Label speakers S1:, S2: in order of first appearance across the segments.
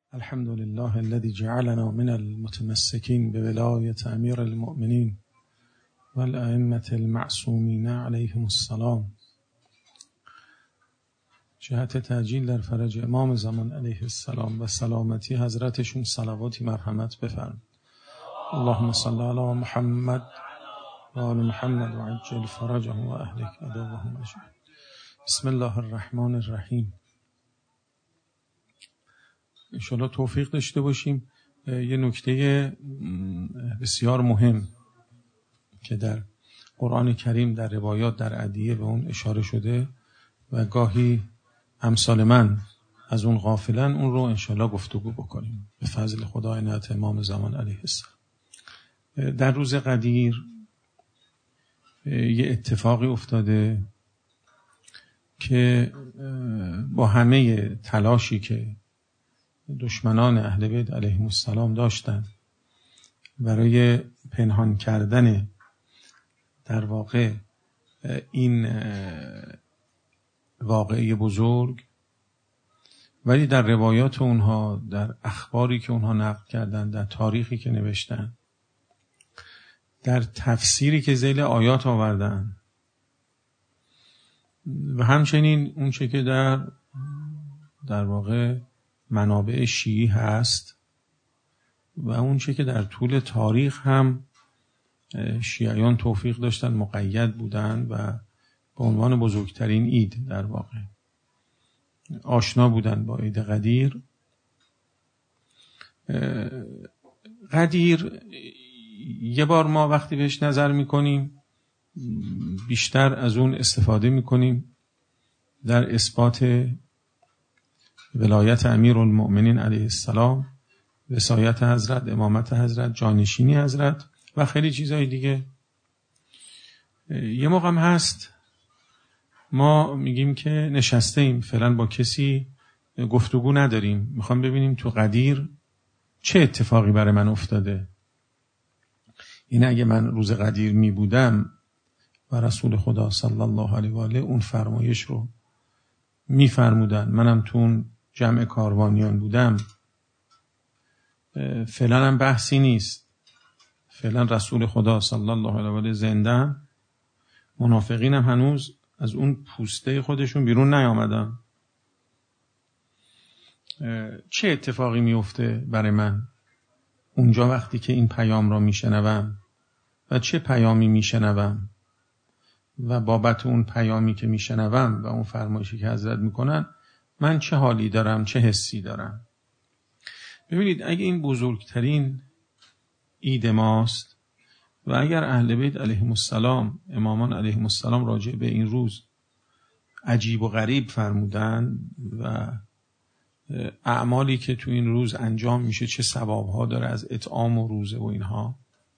S1: الحمد لله الذي جعلنا من المتمسكين بولاية أمير المؤمنين والأئمة المعصومين عليهم السلام. جهت تعجیل در فرج امام زمان علیه السلام و سلامتی حضرتشون صلواتی مرحمت بفرمایید. اللهم صل علی محمد و آل محمد و عجل فرجهم و اهلک عدوهم اجمعین. بسم الله الرحمن الرحیم. انشاءالله توفیق داشته باشیم. یه نکته بسیار مهم که در قرآن کریم در روایات در ادعیه به اون اشاره شده و گاهی امثال من از اون غافلن، اون رو انشاءالله گفتگو بکنیم به فضل خدا عنایت امام زمان علیه السلام. در روز قدیر یه اتفاقی افتاده که با همه تلاشی که دشمنان اهل بیت علیهم السلام داشتن برای پنهان کردن در واقع این واقعه بزرگ، ولی در روایات اونها، در اخباری که اونها نقل کردن، در تاریخی که نوشتن، در تفسیری که ذیل آیات آوردن و همچنین اون چه که در واقع منابع شیعی هست و اون چه که در طول تاریخ هم شیعیان توفیق داشتن مقید بودن و به عنوان بزرگترین عید در واقع آشنا بودن با عید قدیر. قدیر یه بار ما وقتی بهش نظر میکنیم بیشتر از اون استفاده میکنیم در اثبات ولایت امیرالمؤمنین علیه السلام، وصایت حضرت، امامت حضرت، جانشینی حضرت و خیلی چیزهای دیگه. یه موقع هم هست ما میگیم که نشسته ایم فعلا با کسی گفتگو نداریم، میخوام ببینیم تو قدیر چه اتفاقی برای من افتاده. این اگه من روز قدیر می بودم و رسول خدا صلی الله علیه و آله اون فرمایش رو می فرمودن، منم تو اون جمع کاروانیان بودم، فعلا هم بحثی نیست. فعلا رسول خدا صلی الله علیه و آله زنده، منافقین هم هنوز از اون پوسته خودشون بیرون نیامدن. چه اتفاقی میفته برای من اونجا وقتی که این پیام را میشنوم و چه پیامی میشنوم و بابت اون پیامی که میشنوم و اون فرمایشی که حضرت میکنن من چه حالی دارم، چه حسی دارم. ببینید اگه این بزرگترین عید ماست و اگر اهل بیت علیهم السلام، امامان علیهم السلام راجع به این روز عجیب و غریب فرمودن و اعمالی که تو این روز انجام میشه چه ثوابها داره از اطعام و روزه و اینها،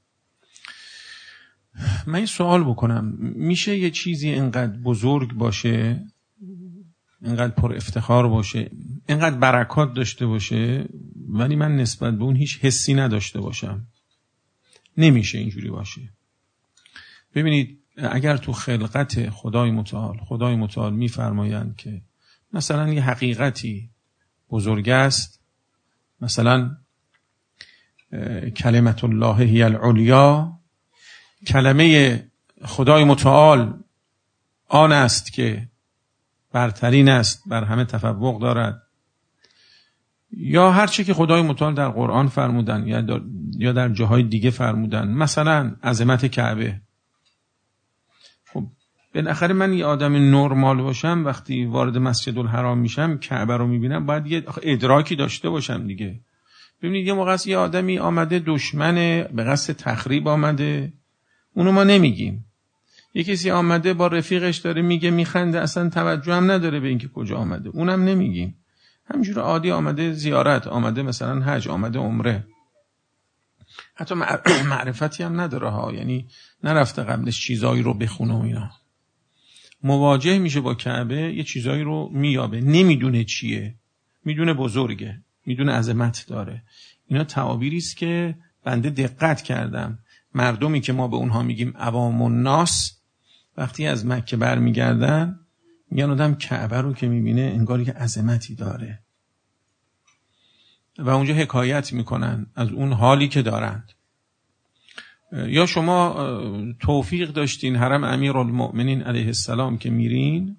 S1: من این سوال بکنم میشه یه چیزی اینقدر بزرگ باشه، اینقدر پر افتخار باشه، اینقدر برکات داشته باشه، ولی من نسبت به اون هیچ حسی نداشته باشم؟ نمیشه اینجوری باشه. ببینید اگر تو خلقت خدای متعال میفرمایند که مثلا یه حقیقتی بزرگ است، مثلا کلمت الله هی العلیا، کلمه خدای متعال آن است که برترین است، بر همه تفوق دارد، یا هر چی که خدای متعال در قرآن فرمودن یا در جاهای دیگه فرمودن، مثلا عظمت کعبه. خب بالاخره من یه آدم نرمال باشم، وقتی وارد مسجد الحرام میشم کعبه رو میبینم باید یه ادراکی داشته باشم دیگه. ببینید یه موقع یه آدمی آمده دشمن به قصد تخریب آمده، اونو ما نمیگیم. یه کسی آمده با رفیقش داره میگه میخنده، اصلا توجه هم نداره به اینکه کجا آمده، اونم نمیگیم. همینجور عادی آمده زیارت، آمده مثلا حج، آمده عمره، حتی معرفتی هم نداره ها، یعنی نرفته قبلش چیزایی رو بخونه و اینا، مواجه میشه با کعبه، یه چیزایی رو میابه، نمیدونه چیه، میدونه بزرگه، میدونه عظمت داره. اینا تعابیری است که بنده دقت کردم. مردمی که ما به اونها میگیم عوام الناس، وقتی از مکه برمیگردن میگن آدم کعبه رو که میبینه انگار که عظمتی داره. و اونجا حکایت میکنن از اون حالی که دارند. یا شما توفیق داشتین حرم امیرالمؤمنین علیه السلام که میرین،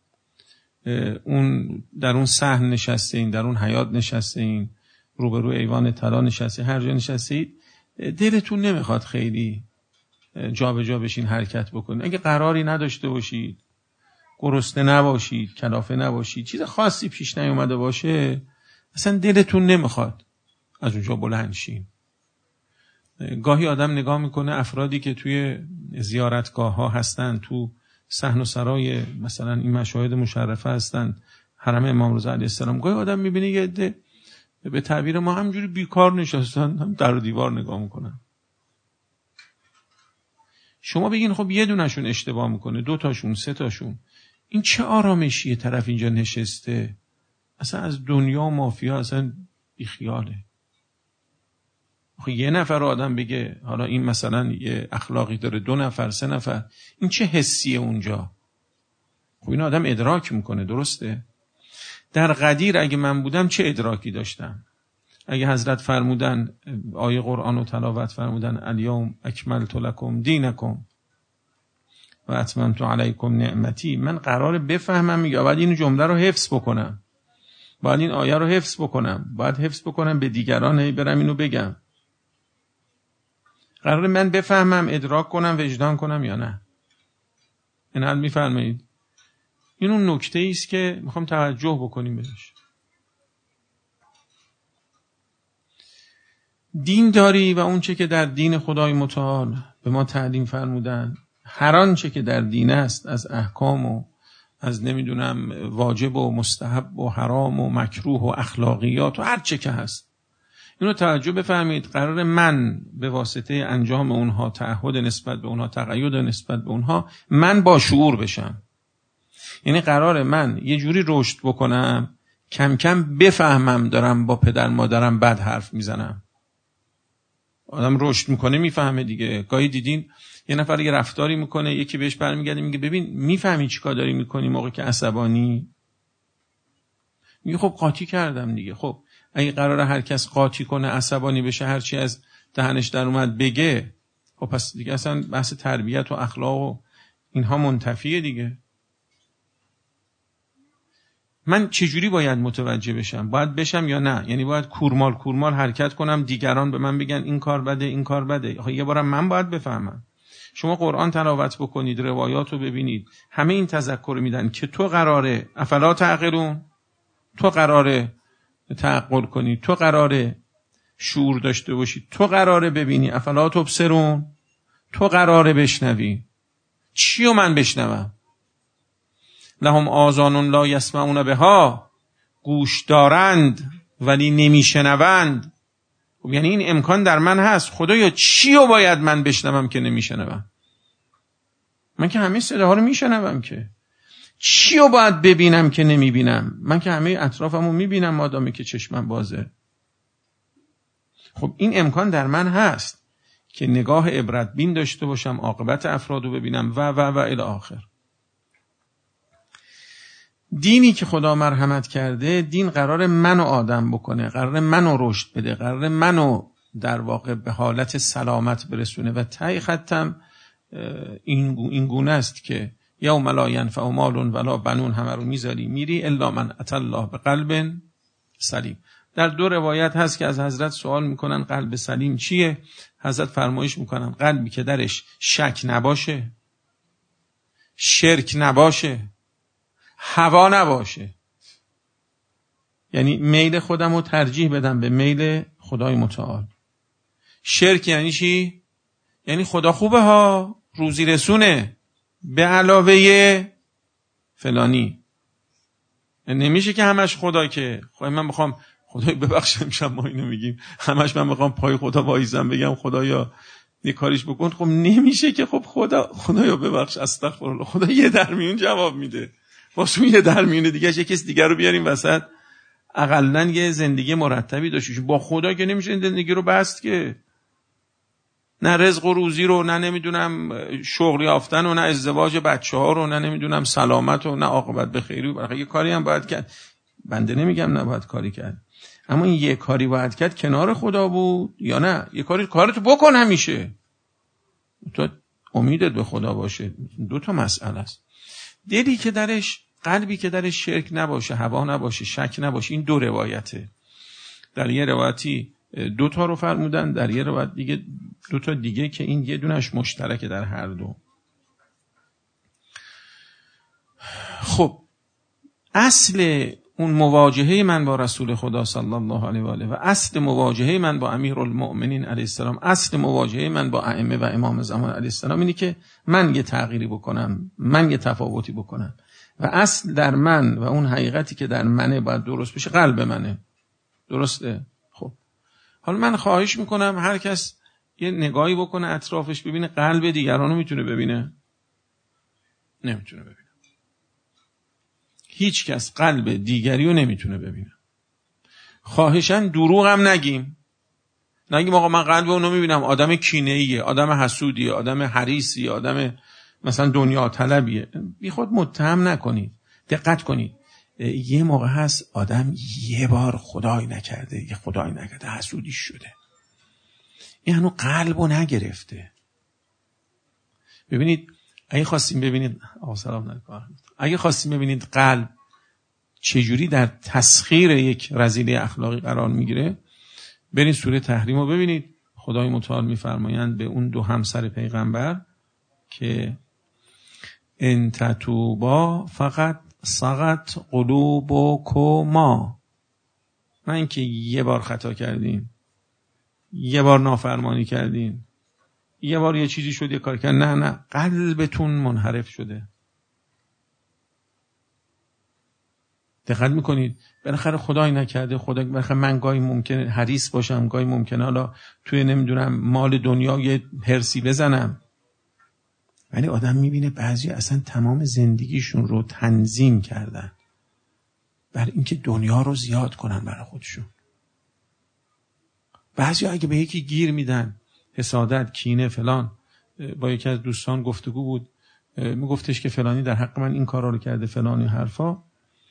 S1: اون در اون صحن نشستین، در اون حیاط نشستین، روبروی ایوان طلا نشستین، هر جا نشستید، دلتون نمیخواد خیلی جا به جا بشین حرکت بکنید. اگه قراری نداشته باشید، گرسنه نباشید، کلافه نباشید، چیز خاصی پیش نیومده باشه، اصلا دلتون نمیخواد از اونجا بلند شین. گاهی آدم نگاه میکنه افرادی که توی زیارتگاه ها هستن، تو صحن و سرای مثلا این مشاهد مشرفه هستن، حرم امام رضا علیه السلام، گاهی آدم میبینه یه عده به تعبیر ما همجوری بیکار نشستن، هم در و دیوار نگاه میکنن. شما بگین خب یه دونشون اشتباه میکنه، 2 تاشون 3 تاشون، این چه آرامشیه طرف اینجا نشسته، اصلا از دنیا و مافیا اصلا بیخیاله. یه نفر آدم بگه حالا این مثلا یه اخلاقی داره، 2 نفر 3 نفر، این چه حسیه اونجا؟ خب این آدم ادراک میکنه، درسته؟ در قدیر اگه من بودم چه ادراکی داشتم؟ اگه حضرت فرمودن، آیه قرآن رو تلاوت فرمودن الیوم اکملت لکم دینکم و اتممت علیکم نعمتی، من قراره بفهمم یا باید این جمله رو حفظ بکنم، باید این آیه رو حفظ بکنم، باید حفظ بکنم به دیگران برم اینو بگم؟ قراره من بفهمم، ادراک کنم، وجدان کنم یا نه؟ این حال میفرمایید؟ این اون نکته ایست که میخوام توجه بکنیم بهش. دین داری و اون چه که در دین خدای متعال به ما تعلیم فرمودن، هر آن چه که در دین است از احکام و از نمیدونم واجب و مستحب و حرام و مکروه و اخلاقیات و هر چه که هست، اینو توجه بفرمایید. قرار من به واسطه انجام اونها، تعهد نسبت به اونها، تقید نسبت به اونها، من با شعور بشم. یعنی قرار من یه جوری رشد بکنم کم کم بفهمم دارم با پدر مادرم بد حرف میزنم. آدم رشد میکنه میفهمه دیگه. گاهی دیدین یه نفر یه رفتاری میکنه، یکی بهش برمیگرده میگه ببین میفهمی چیکار داری میکنی موقع که عصبانی؟ میگه خب قاطی کردم دیگه. خب اگه قراره هر کس قاطی کنه، عصبانی بشه، هر چی از دهنش در اومد بگه، خب پس دیگه اصلا بحث تربیت و اخلاق و اینها منتفیه دیگه. من چجوری باید متوجه بشم؟ باید بشم یا نه؟ یعنی باید کورمال حرکت کنم دیگران به من بگن این کار بده، این کار بده؟ آخه یه بارم من باید بفهمم. شما قرآن تلاوت بکنید، روایات رو ببینید، همه این تذکر میدن که تو قراره افلا تعقلون، تو قراره تعقل کنی، تو قراره شعور داشته باشی، تو قراره ببینی، افلا تبصرون، تو قراره بشنوی. چیو من بشنوم؟ لهم آذان لا یسمعون بها، گوش دارند ولی نمیشنوند. خب یعنی این امکان در من هست. خدایا چیو باید من بشنوم که نمیشنوم؟ من که همه صداها رو میشنوم، که چیو باید ببینم که نمیبینم؟ من که همه اطرافمو میبینم مادامی که چشمم بازه. خب این امکان در من هست که نگاه عبرت بین داشته باشم، عاقبت افرادو ببینم و الی آخر. دینی که خدا مرحمت کرده، دین قرار منو آدم بکنه، قرار منو رشد بده، قرار منو در واقع به حالت سلامت برسونه. و ته ختم این گونه است که یوم لا ینفع مال ولا بنون، همه رو میذاری میری الا من اتى الله بقلب سلیم. در 2 روایت هست که از حضرت سوال میکنن قلب سلیم چیه؟ حضرت فرمایش میکنن قلبی که درش شک نباشه، شرک نباشه، هوا نباشه. یعنی میل خودم رو ترجیح بدم به میل خدای متعال. شرک یعنی چی؟ یعنی خدا خوبه ها، روزی رسونه، به علاوه فلانی. نمیشه که همش خدا، که خواهی من بخوام خدای ببخش امشب ما اینو میگیم، همش من بخوام پای خدا وایزم بگم خدایا یه کاریش بکن. خب نمیشه که. خب خدایا ببخش، استغفرالله، خدا یه درمیون جواب میده. واسه یه درمیون دیگه یه کس دیگر رو بیاریم وسط، اقلن یه زندگی مرتبی داشته. با خدا که نمیشه زندگی رو بست که، نه رزق و روزی رو، نه نمیدونم شغل یافتن و نه ازدواج بچه‌ها رو، نه نمیدونم سلامت و نه عاقبت به خیری. برای یه کاری هم باید کرد. بنده نمیگم نباید کاری کرد، اما این یه کاری باید کرد کنار خدا بود یا نه؟ یه کارتو بکن همیشه، تو امیدت به خدا باشه. 2 مسئله است. دلی که درش، قلبی که درش شرک نباشه، هوا نباشه، شک نباشه. این 2 روایته. در یه روایتی 2 رو فرمودن، در یه روایت دیگه 2 دیگه که این یه دونش مشترکه در هر 2. خب اصل اون مواجهه من با رسول خدا صلی الله علیه و آله و اصل مواجهه من با امیرالمؤمنین علیه السلام، اصل مواجهه من با ائمه و امام زمان علیه السلام اینی که من یه تغییری بکنم، من یه تفاوتی بکنم و اصل در من و اون حقیقتی که در منه باید درست بشه قلب منه. درسته؟ خب حالا من خواهش میکنم هر کس یه نگاهی بکنه اطرافش، ببینه قلب دیگرانو میتونه ببینه؟ نمیتونه ببینه. هیچ کس قلب دیگری رو نمیتونه ببینه. خواهشاً دروغ هم نگیم آقا من قلب اونو میبینم، آدم کینه‌ایه، آدم حسودیه، آدم حریصیه، آدم مثلا دنیا طلبیه. بی خود متهم نکنید. دقت کنید، یه موقع هست آدم یه بار خدای نکرده حسودیش شده، این هنو قلبو نگرفته. ببینید اگه خواستیم ببینید اگه خواستیم ببینید قلب چجوری در تسخیر یک رذیله اخلاقی قرار میگیره، برید سوره تحریم رو ببینید. خدای متعال میفرمایند به اون 2 همسر پیغمبر که ان تتوبا فقط صغت قلوبکما، نه اینکه یه بار خطا کردین، یه بار نافرمانی کردین، یه بار یه چیزی شد یه کار کردن، نه قلبتون منحرف شده. دقت میکنید؟ بالاخره خدای نکرده، بالاخره من گاهی ممکنه حریص باشم، گاهی ممکنه حالا توی نمیدونم مال دنیا یه هرسی بزنم، ولی آدم میبینه بعضی اصلا تمام زندگیشون رو تنظیم کردن برای اینکه دنیا رو زیاد کنن برای خودشون. بعضی اگه به یکی گیر میدن، حسادت، کینه، فلان. با یکی از دوستان گفتگو بود، میگفتش که فلانی در حق من این کارا رو کرده، فلانی حرفا.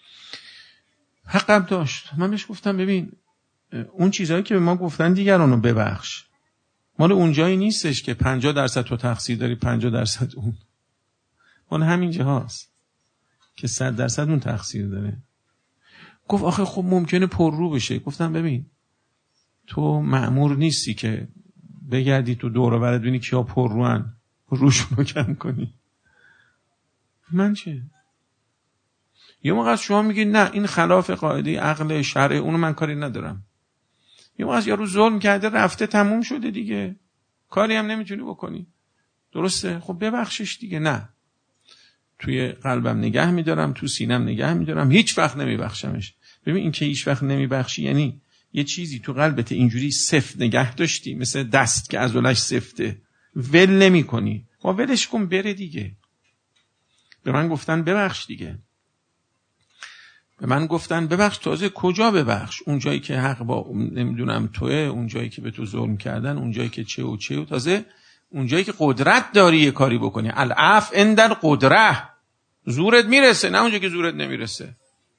S1: حقم داشت. من بهش گفتم ببین اون چیزایی که به ما گفتن دیگرانو ببخش، مال اونجایی نیستش که 50% تو تقصیر داری 50% اون، مال همین جاست که 100% اون تقصیر داره. گفت آخه خب ممکنه پر رو بشه. گفتم ببین تو مأمور نیستی که بگردی تو دور و بر ببینی کیا پر روان روشون رو کم کنی. من چه؟ یه موقع شما میگی نه این خلاف قاعده عقل شرع، اونو من کاری ندارم. یه موقع یارو ظلم کرده رفته تموم شده دیگه، کاری هم نمیتونی بکنی. درسته؟ خب ببخشش دیگه. نه توی قلبم نگه میدارم، تو سینم نگه میدارم، هیچ وقت نمیبخشمش. ببین این که هیچ وقت نمیبخشی یعنی یه چیزی تو قلبت اینجوری سفت نگه داشتی، مثل دست که عضلش سفته، ول نمی کنی. با ولش کن بره دیگه. به من گفتن ببخش دیگه، به من گفتن ببخش. تازه کجا ببخش؟ اون جایی که حق با نمیدونم توه، اون جایی که به تو ظلم کردن، اون جایی که چه و تازه اون جایی که قدرت داری یه کاری بکنی. العفو عند قدره، زورت میرسه، نه اونجایی که زورت نمیرسه.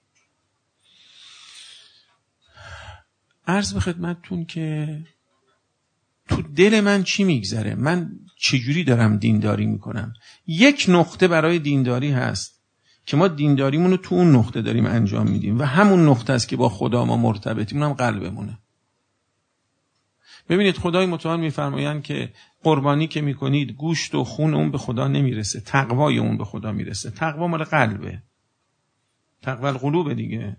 S1: عرض به خدمتتون که تو دل من چی میگذره، من چجوری دارم دینداری میکنم. یک نقطه برای دینداری هست که ما دینداریمونو تو اون نقطه داریم انجام میدیم و همون نقطه است که با خدا ما مرتبطیم، اونم قلبمونه. ببینید خدای متعال میفرمایند که قربانی که میکنید گوشت و خون اون به خدا نمیرسه، تقوای اون به خدا میرسه. تقوا مال قلبه، تقوا القلوب دیگه.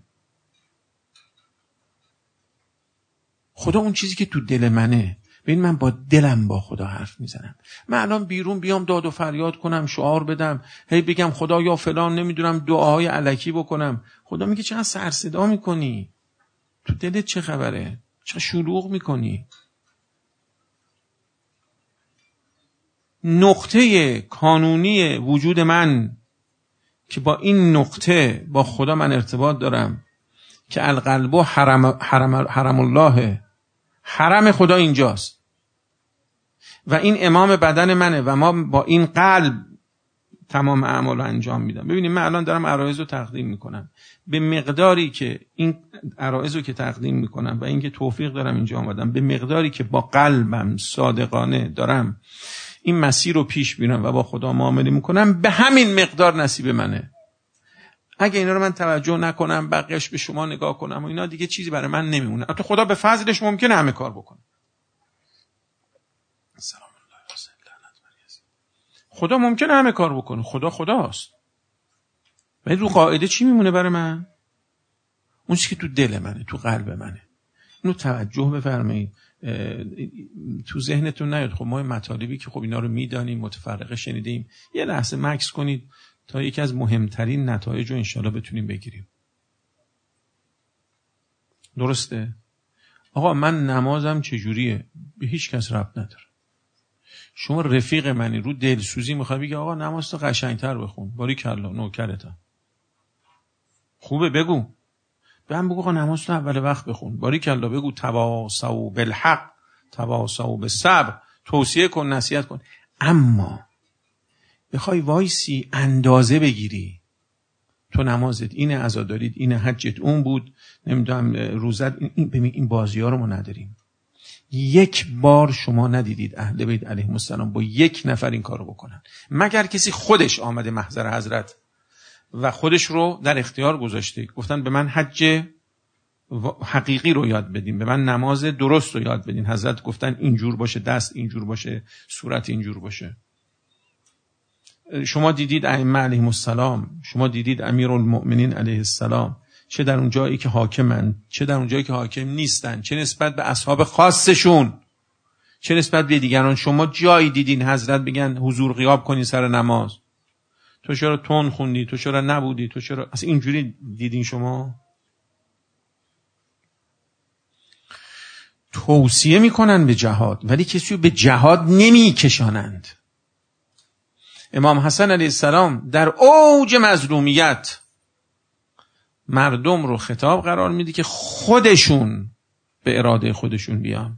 S1: خدا اون چیزی که تو دل منه. ببین من با دلم با خدا حرف میزنم. من الان بیرون بیام داد و فریاد کنم، شعار بدم، هی بگم خدا یا فلان، نمیدونم دعاهای الکی بکنم، خدا میگه چقدر سر صدا میکنی، تو دلت چه خبره، چقدر شلوغ میکنی. نقطه کانونی وجود من که با این نقطه با خدا من ارتباط دارم که القلب حرم الله، حرم خدا اینجاست و این امام بدن منه و ما با این قلب تمام اعمال رو انجام میدم. ببینید من الان دارم عرایض رو تقدیم میکنم، به مقداری که این عرایض رو که تقدیم میکنم و اینکه توفیق دارم اینجا آمدم، به مقداری که با قلبم صادقانه دارم این مسیر رو پیش میرم و با خدا معامله میکنم، به همین مقدار نصیب منه. اگه اینا رو من توجه نکنم، بقیه‌اش به شما نگاه کنم و اینا، دیگه چیزی برای من نمیمونه. البته خدا به فضلش ممکنه همه کار بکنه. سلام الله علیه. خدا ممکنه همه کار بکنه، خدا خداست. ولی رو قاعده چی میمونه برای من؟ اون چیزی که تو دل منه، تو قلب منه. اینو توجه بفرمایید. تو ذهنتون نیاد خب ما مطالبی که خب اینا رو میدانیم، متفرقه شنیدیم، یه لحظه مکث کنید تا یکی از مهمترین نتایج رو انشالله بتونیم بگیریم. درسته؟ آقا من نمازم چجوریه؟ به هیچ کس ربط نداره. شما رفیق منی، رو دلسوزی میخوای بگی آقا نماز تو قشنگتر بخون، باریکلا نوکرتم. خوبه بگو. من بگو آقا نماز تو اول وقت بخون، باریکلا بگو تواصوا بالحق تواصوا بالصبر، توصیه کن، نصیحت کن. اما بخوای وایسی اندازه بگیری، تو نمازت اینه، عزاداریت اینه، حجت اون بود، نمیدونم روزت این بازی ها رو ما نداریم. یک بار شما ندیدید اهل بیت علیهم السلام با یک نفر این کارو بکنن، مگر کسی خودش آمده محضر حضرت و خودش رو در اختیار گذاشته، گفتن به من حج حقیقی رو یاد بدین، به من نماز درست رو یاد بدین. حضرت گفتن اینجور باشه، دست اینجور باشه، صورت اینجور باشه. شما دیدید ائمه علیهم السلام، شما دیدید امیرالمؤمنین علیه السلام، چه در اون جایی که حاکمن، چه در اون جایی که حاکم نیستن، چه نسبت به اصحاب خاصشون، چه نسبت به دیگران. شما جایی دیدین حضرت بگن حضور غیاب کنین سر نماز؟ تو چرا تون خوندی؟ تو چرا نبودی؟ تو چرا اصلا اینجوری دیدین شما؟ توصیه میکنن به جهاد ولی کسی رو به جهاد نمیکشانند. امام حسن علیه السلام در اوج مظلومیت مردم رو خطاب قرار میده که خودشون به اراده خودشون بیان.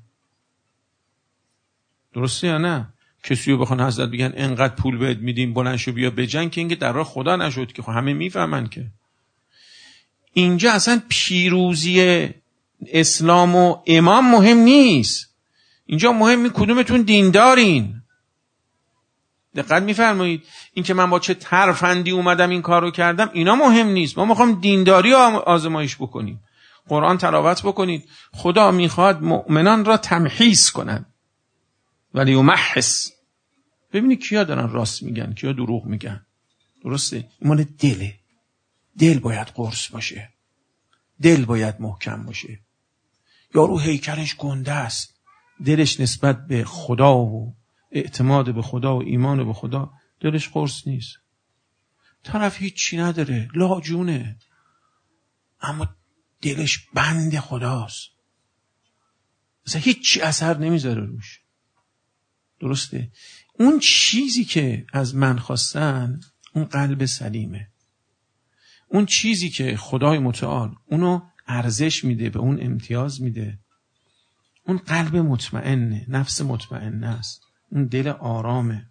S1: درسته یا نه؟ کسی رو بخوان حضرت بگن انقدر پول بهت میدیم بلند شو بیا بجنگ، که اینکه در راه خدا نشد که خب همه میفهمن که اینجا اصلا پیروزی اسلام و امام مهم نیست. اینجا مهمی کدومتون دیندارین. دقت میفرمایید؟ این که من با چه ترفندی اومدم این کارو کردم اینا مهم نیست. ما میخوام دینداری آزمایش بکنیم. قرآن تلاوت بکنید. خدا میخواد مؤمنان را تمحیص کنن ولی یمحص. ببینید کیا دارن راست میگن، کیا دروغ میگن. درسته؟ این مال دله. دل باید قرص باشه، دل باید محکم باشه. یارو هیکلش گنده است، دلش نسبت به خدا و اعتماد به خدا و ایمان به خدا دلش قرص نیست. طرف هیچی نداره، لاجونه، اما دلش بند خداست، مثلا هیچی اثر نمیذاره روش. درسته؟ اون چیزی که از من خواستن اون قلب سلیمه، اون چیزی که خدای متعال اونو ارزش میده، به اون امتیاز میده، اون قلب مطمئنه، نفس مطمئنه است، اون دل آرامه.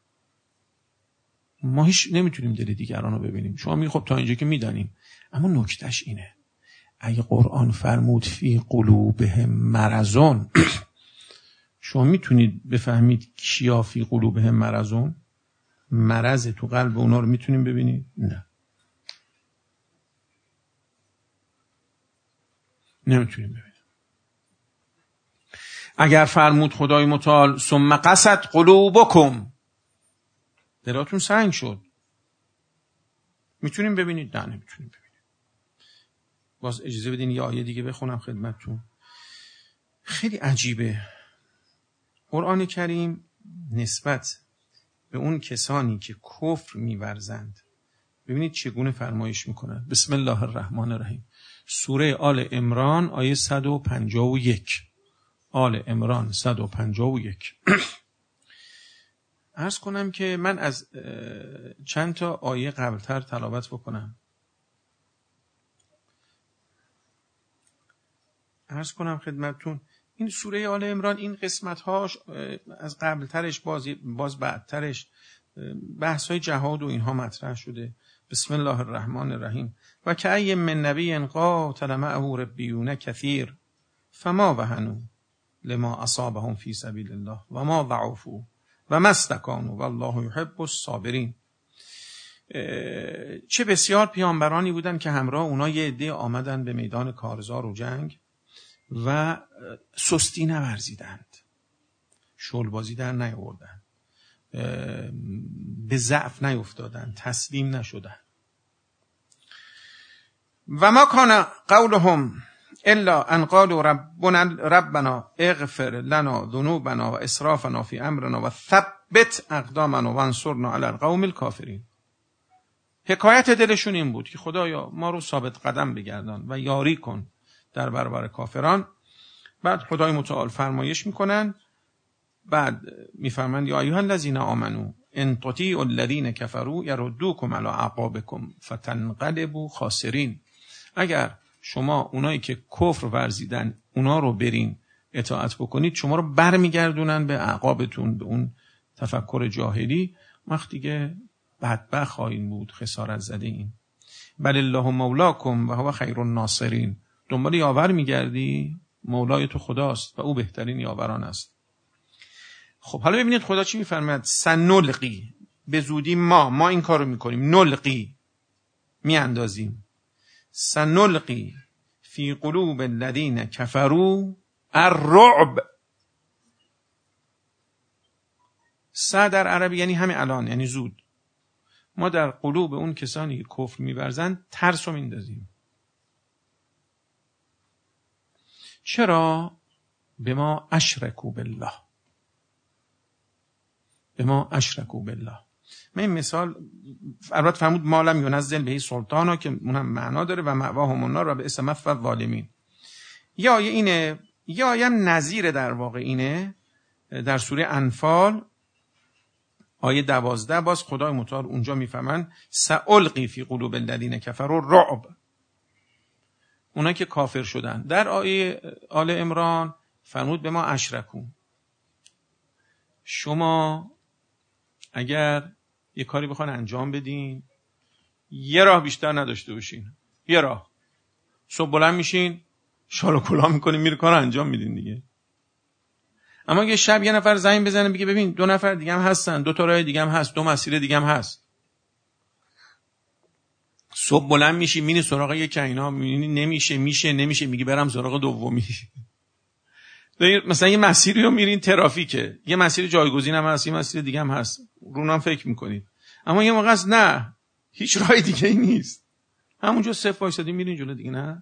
S1: ما هیچ نمیتونیم دل دیگران رو ببینیم. شما میگی خب تا اینجا که میدانیم، اما نکتهش اینه اگه قرآن فرمود فی قلوبهم مرضون، شما میتونید بفهمید کیا فی قلوبهم مرضون؟ مرض تو قلب اونا رو میتونیم ببینید؟ نه، نمیتونیم ببینیم. اگر فرمود خدای متعال ثم قست قلوبکم، دلاتون سنگ شد، میتونیم ببینید؟ نه، نمیتونیم ببینید. باز اجازه بدین یه آیه دیگه بخونم خدمتتون. خیلی عجیبه. قرآن کریم نسبت به اون کسانی که کفر می‌ورزند ببینید چگونه فرمایش میکنن. بسم الله الرحمن الرحیم. سوره آل عمران آیه 151. آل عمران 151. عرض کنم که من از چند تا آیه قبلتر تلاوت بکنم. عرض کنم خدمتتون این سوره آل عمران این قسمت‌هاش از قبلترش باز بعدترش بحث های جهاد و اینها مطرح شده. بسم الله الرحمن الرحیم. و کأی من نبی قاتل معه ربیون کثیر فما وهنوا لما اصابهم فی سبیل الله و ما ضعفوا و ما استکانوا والله یحب الصابرین. چه بسیار پیامبرانی بودن که همراه اونا یه عده آمدن به میدان کارزار و جنگ و سستی نورزیدند، شلبازی در نیاوردند، به ضعف نیفتادند، تسلیم نشدند. و ما کان قولهم الا ان قالوا ربنا اغفر لنا ذنوبنا و اسرافنا فی امرنا و ثبت اقدامنا وانصرنا علی القوم الکافرین. حکایت دلشون این بود که خدایا ما رو ثابت قدم بگردان و یاری کن در برابر کافران. بعد خدای متعال فرمایش میکنن، بعد میفرمند یا ایها الذین آمنوا ان تطیعوا الذین کفروا یردوکم علی اعقابکم فتنقلبوا خاسرین. اگر شما اونایی که کفر ورزیدن اونا رو برین اطاعت بکنید، شما رو برمیگردونن به اعقابتون، به اون تفکر جاهلی. وقتی که بدبخت خواهید بود، خسارت زده این. بل الله مولاکم و هو خیر الناصرین. دنبال یاور میگردی، مولای تو خداست و او بهترین یاوران است. خب حالا ببینید خدا چی میفرماید. سنلقی، به زودی ما این کارو میکنیم. نلقی، میاندازیم. سنلقی فی قلوب الذین کفروا الرعب. در عربی یعنی همین الان، یعنی زود. ما در قلوب اون کسانی که کفر می‌ورزند ترس رو میندازیم. چرا؟ به ما اشرکوا بالله. به ما اشرکوا بالله. من این مثال البته فرمود ما لم ینزل به سلطانا که اونم معنا داره و مأواهم النار و بئس مثوی الظالمین. یا اینه یا هم نظیر در واقع اینه. در سوره انفال آیه 12 باز خدای متعال اونجا میفهمن سألقی فی قلوب الذین کفروا الرعب. اونا که کافر شدن. در آیه آل عمران فرمود به ما اشرکوا. شما اگر یه کاری بخوان انجام بدین، یه راه بیشتر نداشته باشین. یه راه. صبح بلند میشین، شال و کلاه میکنین، میره کار انجام میدین دیگه. اما یه شب یه نفر زنگ بزنه بگه ببین 2 نفر دیگه هم هستن، 2 تا راه دیگه هم هست، 2 مسیر دیگه هم هست. صبح بلند میشی میری سراغ یک اینا، میبینی نمیشه میگی برم سراغ دومی. مثلا یه مسیری رو میرین ترافیکه، یه مسیر جایگزین هم هست، یه مسیر دیگه هم هست، رونم فکر میکنید. اما یه موقع است نه، هیچ راه دیگه ای نیست، همونجا صف وایسادی میرین جلو دیگه. نه،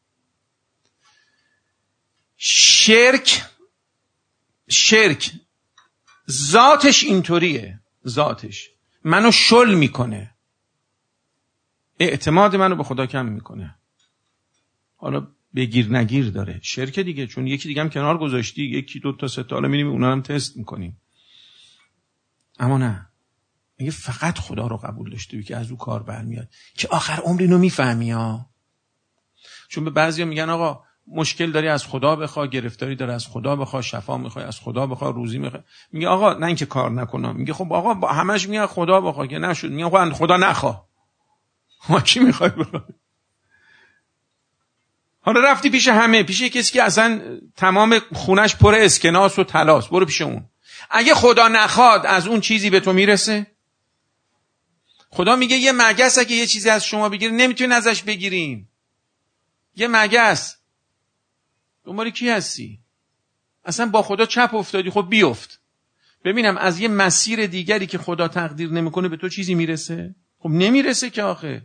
S1: شرک ذاتش اینطوریه، ذاتش منو شل میکنه، اعتماد منو به خدا کم میکنه. حالا بگیر نگیر داره شرک دیگه، چون یکی دیگه هم کنار گذاشتی، 1 2 تا 3 تا، حالا میریم اونا هم تست میکنیم. اما نه، میگه فقط خدا رو قبول داشته بی که از او کار برمیاد که آخر عمر اینو میفهمی ها. چون به بعضیا میگن آقا مشکل داری از خدا بخوا، گرفتاری داره از خدا بخوا، شفا میخوای از خدا بخوا، روزی میخوای. میگه آقا نه اینکه کار نکنم. میگه خب آقا با همش میگه خدا بخوا که نشد. میگه خب خدا نخوا، ما چی میخوای بخوای؟ حالا رفتی پیش همه، پیش کسی که اصلا تمام خونش پر اسکناس و طلاست، برو پیش اون. اگه خدا نخواد از اون چیزی به تو میرسه؟ خدا میگه یه مگس اگه یه چیزی از شما بگیره نمیتونین ازش بگیرین. یه مگس. دنبال کی هستی؟ اصلا با خدا چپ افتادی، خب بیفت ببینم از یه مسیر دیگری که خدا تقدیر نمیکنه به تو چیزی میرسه؟ خب نمیرسه که آخه،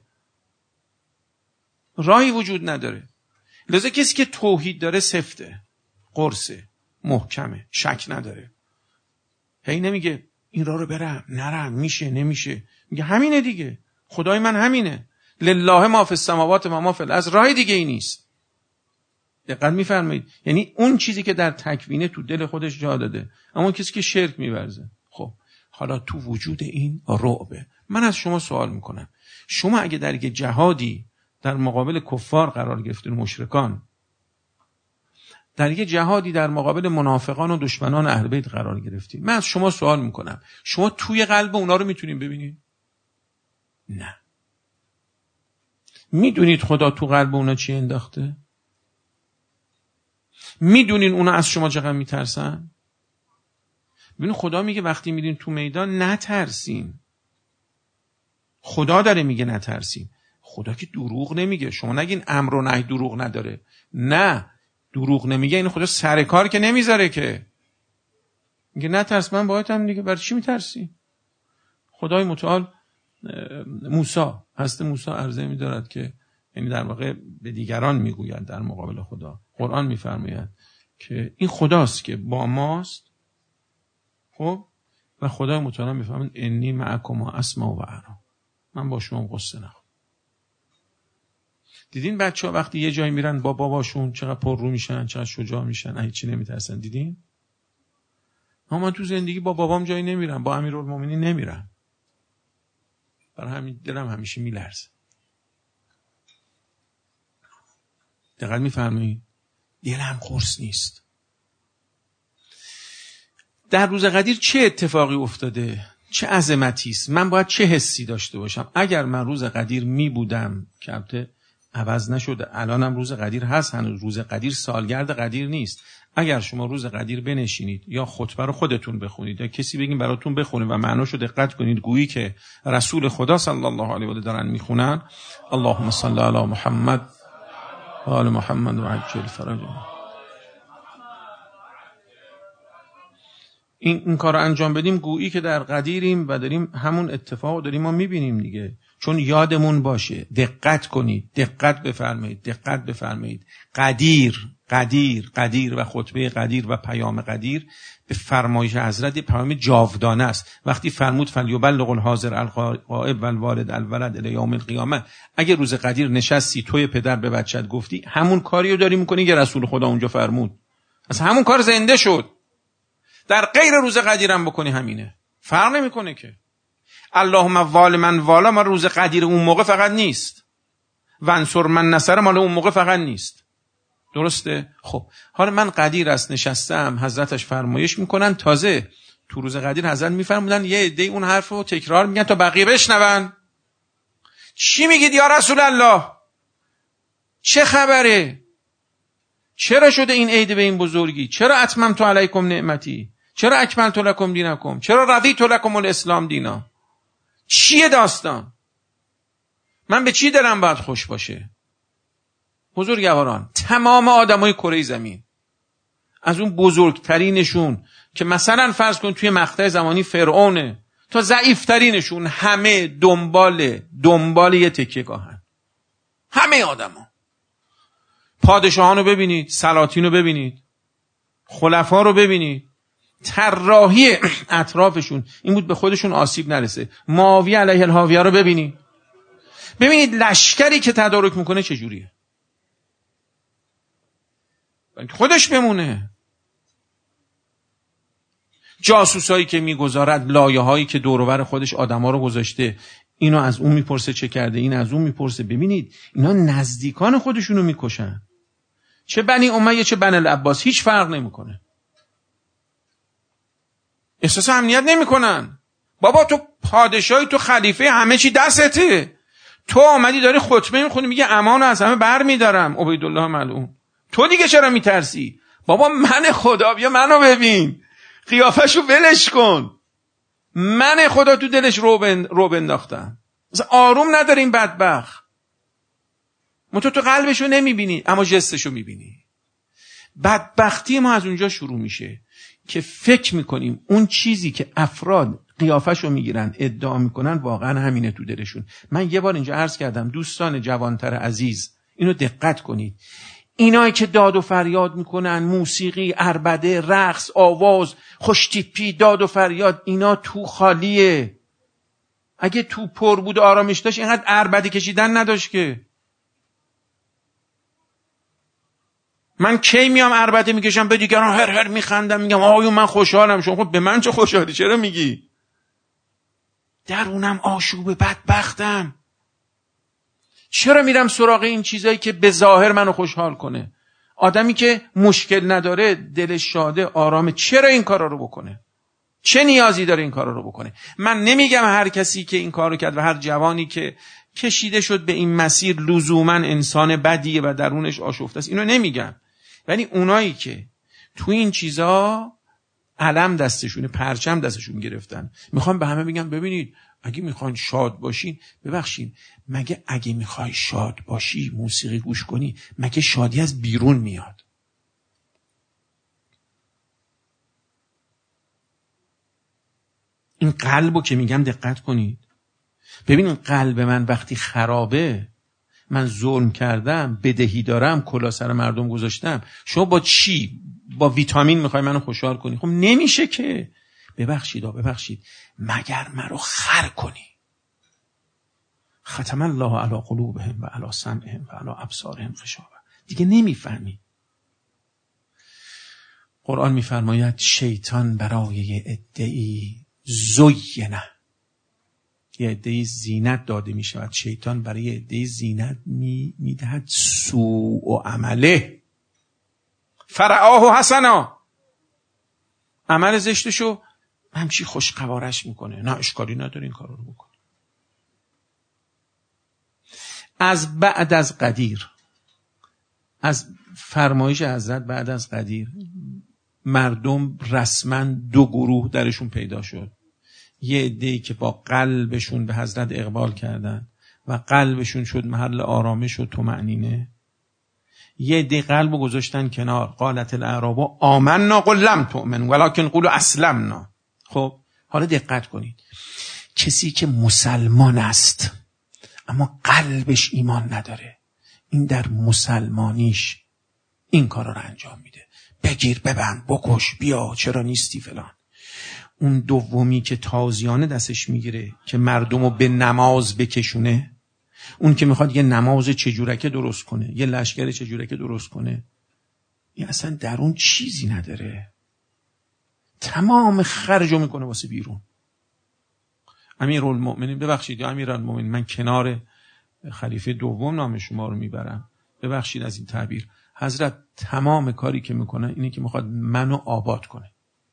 S1: راهی وجود نداره. لذا کسی که توحید داره سفته، قرصه، محکمه، شک نداره. هی نمیگه این راه رو برم نرم، میشه نمیشه، میگه همینه دیگه، خدای من همینه، لله ما فی السماوات و ما فی الارض، راه دیگه ای نیست. دقت میفرمایید؟ یعنی اون چیزی که در تکوینه تو دل خودش جا داده. اما کسی که شرک میورزه، خب حالا تو وجود این رعبه. من از شما سوال میکنم، شما اگه در یک جهادی در مقابل کفار قرار گرفتین، مشرکان، در یه جهادی در مقابل منافقان و دشمنان اهل بیت قرار گرفتیم. من از شما سوال میکنم، شما توی قلب اونا رو میتونین ببینید؟ نه. میدونید خدا تو قلب اونا چی انداخته؟ میدونین اونا از شما چقدر میترسن؟ ببینید خدا میگه وقتی میرین تو میدان نترسین. خدا داره میگه نترسین. خدا که دروغ نمیگه. شما نگین امر و نهی دروغ نداره. نه، دروغ نمیگه. این خدا سر کار که نمیذاره که. میگه نترس، من باهاتم دیگه. برای چی میترسی؟ خدای متعال حضرت موسی عرضه می‌دارد که یعنی در واقع به دیگران میگوید در مقابل خدا. قرآن میفرماید که این خداست که با ماست. خب و خدای متعال میفرماید انی معکم اسمع و ارى. من با شما قصه نخورم. دیدین بچه‌ها وقتی یه جایی میرن با باباشون چقدر پر رو میشن، چقدر شجاع میشن، هیچی نمیترسن؟ دیدین؟ من تو زندگی با بابام جایی نمیرم، با امیرالمومنین نمیرم. برای همین دلم همیشه میلرزه. دقیق میفرمایید؟ دلم قرص نیست. در روز قدیر چه اتفاقی افتاده؟ چه عظمتی است؟ من باید چه حسی داشته باشم؟ اگر من روز قدیر می بودم که البته عوض نشده، الانم روز قدیر هست، هنوز روز قدیر سالگرد قدیر نیست. اگر شما روز قدیر بنشینید یا خطبه رو خودتون بخونید یا کسی بگین براتون بخونه و معناشو دقت کنید گویی که رسول خدا صلی الله علیه و آله دارن میخونن، اللهم صل علی محمد و آل محمد و عجل فرجهم. این کار رو انجام بدیم گویی که در قدیریم و داریم همون اتفاق داریم ما میبینیم دیگه. چون یادمون باشه، دقت کنید، دقت بفرمایید. قدیر و خطبه قدیر و پیام قدیر به فرمایش حضرت پیام جاودانه است. وقتی فرمود فلیبلغ الحاضر الغائب و الوالد الولد الی یوم القیامه، اگه روز قدیر نشستی توی پدر به بچت گفتی، همون کاری رو داری میکنی که رسول خدا اونجا فرمود. از همون کار زنده شد. در غیر روز قدیرم بکنی همینه، فرق نمیکنه که. اللهم وال من والا ما روز قدیر اون موقع فقط نیست، وانصر من نصر مال اون موقع فقط نیست. درسته؟ خب حالا من قدیر است نشستم، حضرتش فرمایش میکنن، تازه تو روز قدیر حضرت میفرمودن یه عده اون حرف رو تکرار میگن تا بقیه بشنون. چی میگید یا رسول الله؟ چه خبره؟ چرا شده این عید به این بزرگی؟ چرا اتممت علیکم نعمتی؟ چرا اکملت لکم دینکم؟ چرا رضیت لکم الاسلام دینا؟ چیه داستان؟ من به چی دلم باید خوش باشه؟ بزرگواران، تمام آدمای کره زمین، از اون بزرگترینشون که مثلا فرض کن توی مقطع زمانی فرعونه تا ضعیفترینشون، همه دنبال یه تکیه‌گاهن. همه آدما. پادشاهان رو ببینید، سلاطین رو ببینید، خلفا رو ببینید، طراحی اطرافشون این بود به خودشون آسیب نرسه. معاویه علیه الحاویه رو ببینید لشکری که تدارک میکنه چجوریه، خودش بمونه. جاسوسایی که میگذارد، لایه‌هایی که دور و بر خودش آدما رو گذاشته، اینو از اون میپرسه چه کرده، این از اون میپرسه. ببینید اینا نزدیکان خودشونو میکشن، چه بنی امیه چه بنی العباس، هیچ فرق نمیکنه. احساس امنیت نمیکنن. بابا تو پادشاهی، تو خلیفه، همه چی دستته. تو آمدی داری خطبه میخونی میگه امانو از همه بر میدارم، عبیدالله ملعون. تو دیگه چرا میترسی؟ بابا من خدا، بیا منو ببین، قیافشو ولش کن. من خدا تو دلش رو بنداختم. مثلا آروم نداره این بدبخت. تو قلبشو نمیبینی اما جستشو میبینی. بدبختی ما از اونجا شروع میشه که فکر میکنیم اون چیزی که افراد قیافشو میگیرن ادعا میکنن واقعا همینه تو دلشون. من یه بار اینجا عرض کردم دوستان جوانتر عزیز اینو دقت کنید. اینایی که داد و فریاد میکنن، موسیقی، عربده، رقص، آواز، خوشتیپی، داد و فریاد، اینا تو خالیه. اگه تو پر بود آرامش داشت اینقدر عربده کشیدن نداشت که. من کی میام عربده میکشم به دیگران هر هر میخندم میگم آیو من خوشحالم. شما خب به من چه خوشحالی؟ چرا میگی؟ درونم آشوب، بدبختم. چرا میرم سراغ این چیزایی که به ظاهر منو خوشحال کنه؟ آدمی که مشکل نداره، دلش شاده، آرامه، چرا این کارا رو بکنه؟ چه نیازی داره این کارا رو بکنه؟ من نمیگم هر کسی که این کارو کرد و هر جوانی که کشیده شد به این مسیر لزوما انسان بدیه و درونش آشفته است، اینو نمیگم. ولی اونایی که تو این چیزا علم دستشونه، پرچم دستشون گرفتن، میخوام به همه بگم ببینید اگه میخواین شاد باشین، ببخشید مگه اگه میخوای شاد باشی موسیقی گوش کنی، مگه شادی از بیرون میاد؟ این قلبو که میگم دقت کنید. ببین قلب من وقتی خرابه، من ظلم کردم، بدهی دارم، کلا سر مردم گذاشتم، شما با چی؟ با ویتامین میخوای منو خوشحال کنی؟ خب نمیشه که. ببخشید مگر منو خر کنی. ختم الله علی قلوبهم و علی سمعهم و علی ابصارهم غشاوة. دیگه نمیفهمی. قرآن میفرماید شیطان برای یه عده‌ای زینه، یه عده‌ای زینت داده میشود. شیطان برای یه عده‌ای زینت میدهد سوء عمله فرعاه حسنا، عمل زشتشو همچی خوشقوارش میکنه. نه اشکالی نداره این کارو رو بکنه. از بعد از قدیر، از فرمایش حضرت بعد از قدیر، مردم رسما دو گروه درشون پیدا شد. یه عده‌ای که با قلبشون به حضرت اقبال کردن و قلبشون شد محل آرامش و طمأنینه. یه عده قلبو گذاشتن کنار. قالت الاعراب آمنا قل لم تؤمنوا ولکن قولوا اسلمنا. خب حالا دقت کنید، کسی که مسلمان است اما قلبش ایمان نداره، این در مسلمانیش این کارا رو انجام میده. بگیر ببند بکش بیا چرا نیستی فلان. اون دومی که تازیانه دستش میگیره که مردمو به نماز بکشونه، اون که میخواد یه نماز چجورکه درست کنه، یه لشکر چجورکه درست کنه، این اصلا در اون چیزی نداره، تمام خرجو میکنه واسه بیرون. امیرالمؤمنین، ببخشید یا امیرالمؤمنین، من کنار خلیفه دوم نام شما رو میبرم، ببخشید از این تعبیر، حضرت تمام کاری که میکنه اینه که میخواد منو آباد کنه.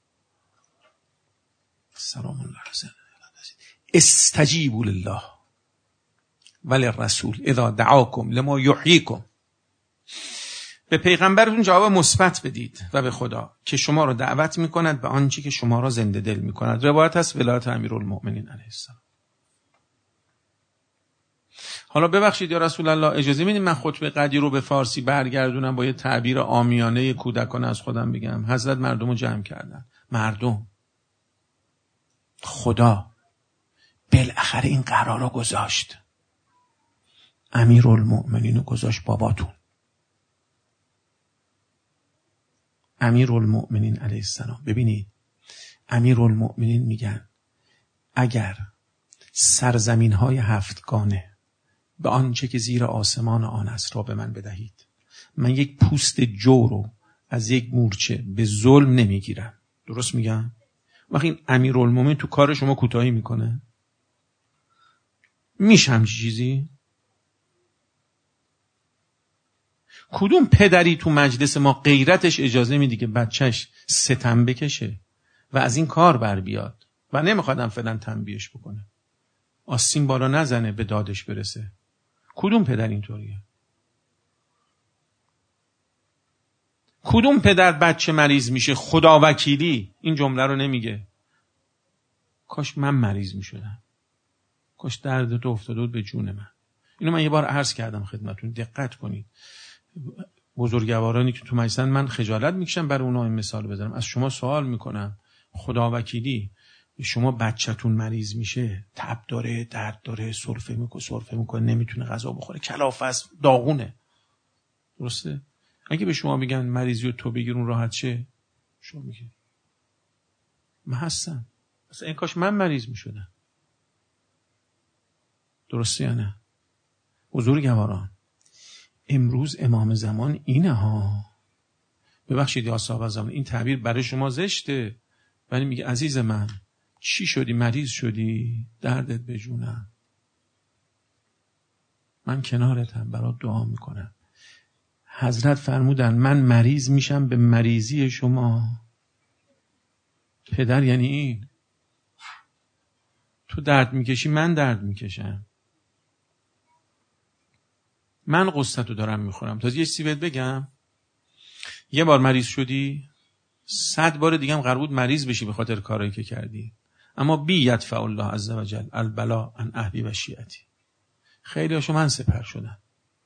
S1: سلام الله علیه. استجیبوا لله وللرسول اذا دعاکم لما یحییکم. به پیغمبرتون جواب مثبت بدید و به خدا که شما رو دعوت میکند به آنچه که شما را زنده دل میکند. روایت هست ولایت امیرالمؤمنین علیه السلام. حالا ببخشید یا رسول الله اجازه میدید من خطبه قدیر رو به فارسی برگردونم با یه تعبیر عامیانه کودکانه از خودم بگم. حضرت مردم رو جمع کردن. مردم، خدا بالاخره این قرار رو گذاشت. امیرالمؤمنین رو گذاشت باباتون. امیرالمؤمنین علیه السلام. ببینید امیرالمؤمنین میگن اگر سرزمین‌های هفتگانه به آنچه که زیر آسمان آن است را به من بدهید، من یک پوست جو رو از یک مورچه به ظلم نمیگیرم. درست میگم؟ وقتی این امیرالمؤمنین تو کار شما کوتاهی میکنه؟ میشه همچین چیزی؟ کدوم پدری تو مجلس ما غیرتش اجازه میده که بچهش ستم بکشه و از این کار بر بیاد و نمیخوادم فعلا تنبیهش بکنه، آستین بالا نزنه به دادش برسه؟ کدوم پدر اینطوریه؟ کدوم پدر بچه مریض میشه خدا وکیلی این جمله رو نمیگه کاش من مریض میشدم، کاش درد تو افتاده بود به جون من. اینو من یه بار عرض کردم خدمتون، دقت کنید. بزرگوارانی که تو مجلسن من خجالت میکشم برای اونها این مثال بزنم. از شما سوال میکنم، خدا وکیلی شما بچه‌تون مریض میشه، تب داره، درد داره، سرفه میکنه، نمیتونه غذا بخوره، کلافه است، داغونه، درسته؟ اگه به شما بگن مریضی رو تو بگیر اون راحت شه، شما میگی من هستم، اصلا این کاش من مریض میشدم. درسته یا نه؟ بزرگواران، امروز امام زمان اینه ها. ببخشید یا صاحب زمان این تعبیر برای شما زشته، ولی میگه عزیز من چی شدی؟ مریض شدی؟ دردت به جونم، من کنارتم، برات دعا میکنم. حضرت فرمودن من مریض میشم به مریضی شما. پدر یعنی این، تو درد میکشی من درد میکشم، من قصتو دارم میخورم. تازه یه چیزی بهت بگم، یه بار مریض شدی 100 بار دیگه هم قرار بود مریض بشی به خاطر کارایی که کردی. اما بی یدفع الله عز وجل البلا عن اهلی و شیعتی. خیلی هاشو من سپر شدم.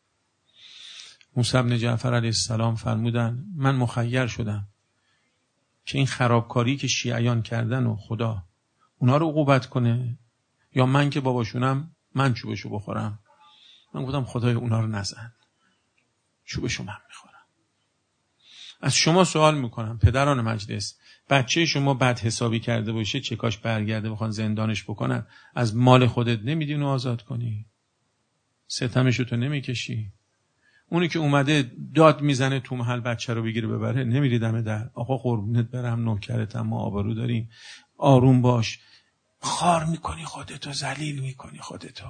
S1: موسی بن جعفر علیه السلام فرمودن من مخیر شدم که این خرابکاری که شیعیان کردن و خدا اونا رو عقوبت کنه یا من که باباشونم من چوبشو بخورم. من گفتم خدای اونا رو نزن، چوبشو من میخورم. از شما سوال میکنم پدران مجلس، بچه شما بد حسابی کرده باشه چه کاش برگرده بخوان زندانش بکنن، از مال خودت نمیدی اونو آزاد کنی؟ ستمشو تو نمیکشی؟ اونی که اومده داد میزنه تو محل بچه رو بگیره ببره نمیری دم در؟ آقا قربونت برم نوکرتم، ما آبرو داریم، آروم باش. خار میکنی خودتو، ذلیل میکنی خودتو.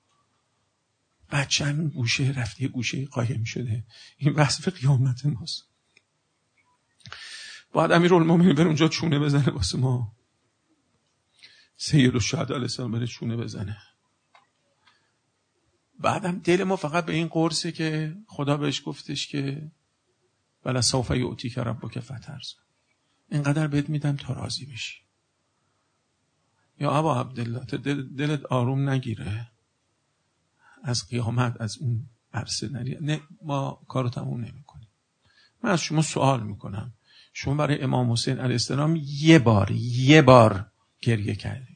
S1: بچه همین گوشه رفتی گوشه قایم شده. این وصف قیامت ماست. باید امیرالمومنین بره اونجا چونه بزنه واسه ما، سیدالشهدا علیه السلام بره چونه بزنه. بعدم دل ما فقط به این قرصه که خدا بهش گفتش که ولسوف یعطیک ربک فترضی، اینقدر بهت میدم تا راضی بشی. یا ابا عبدالله دلت آروم نگیره از قیامت، از اون عرصه نری. نه ما کارو تموم نمی کنیم. من از شما سوال میکنم، شما برای امام حسین علیه السلام یه بار گریه کردی؟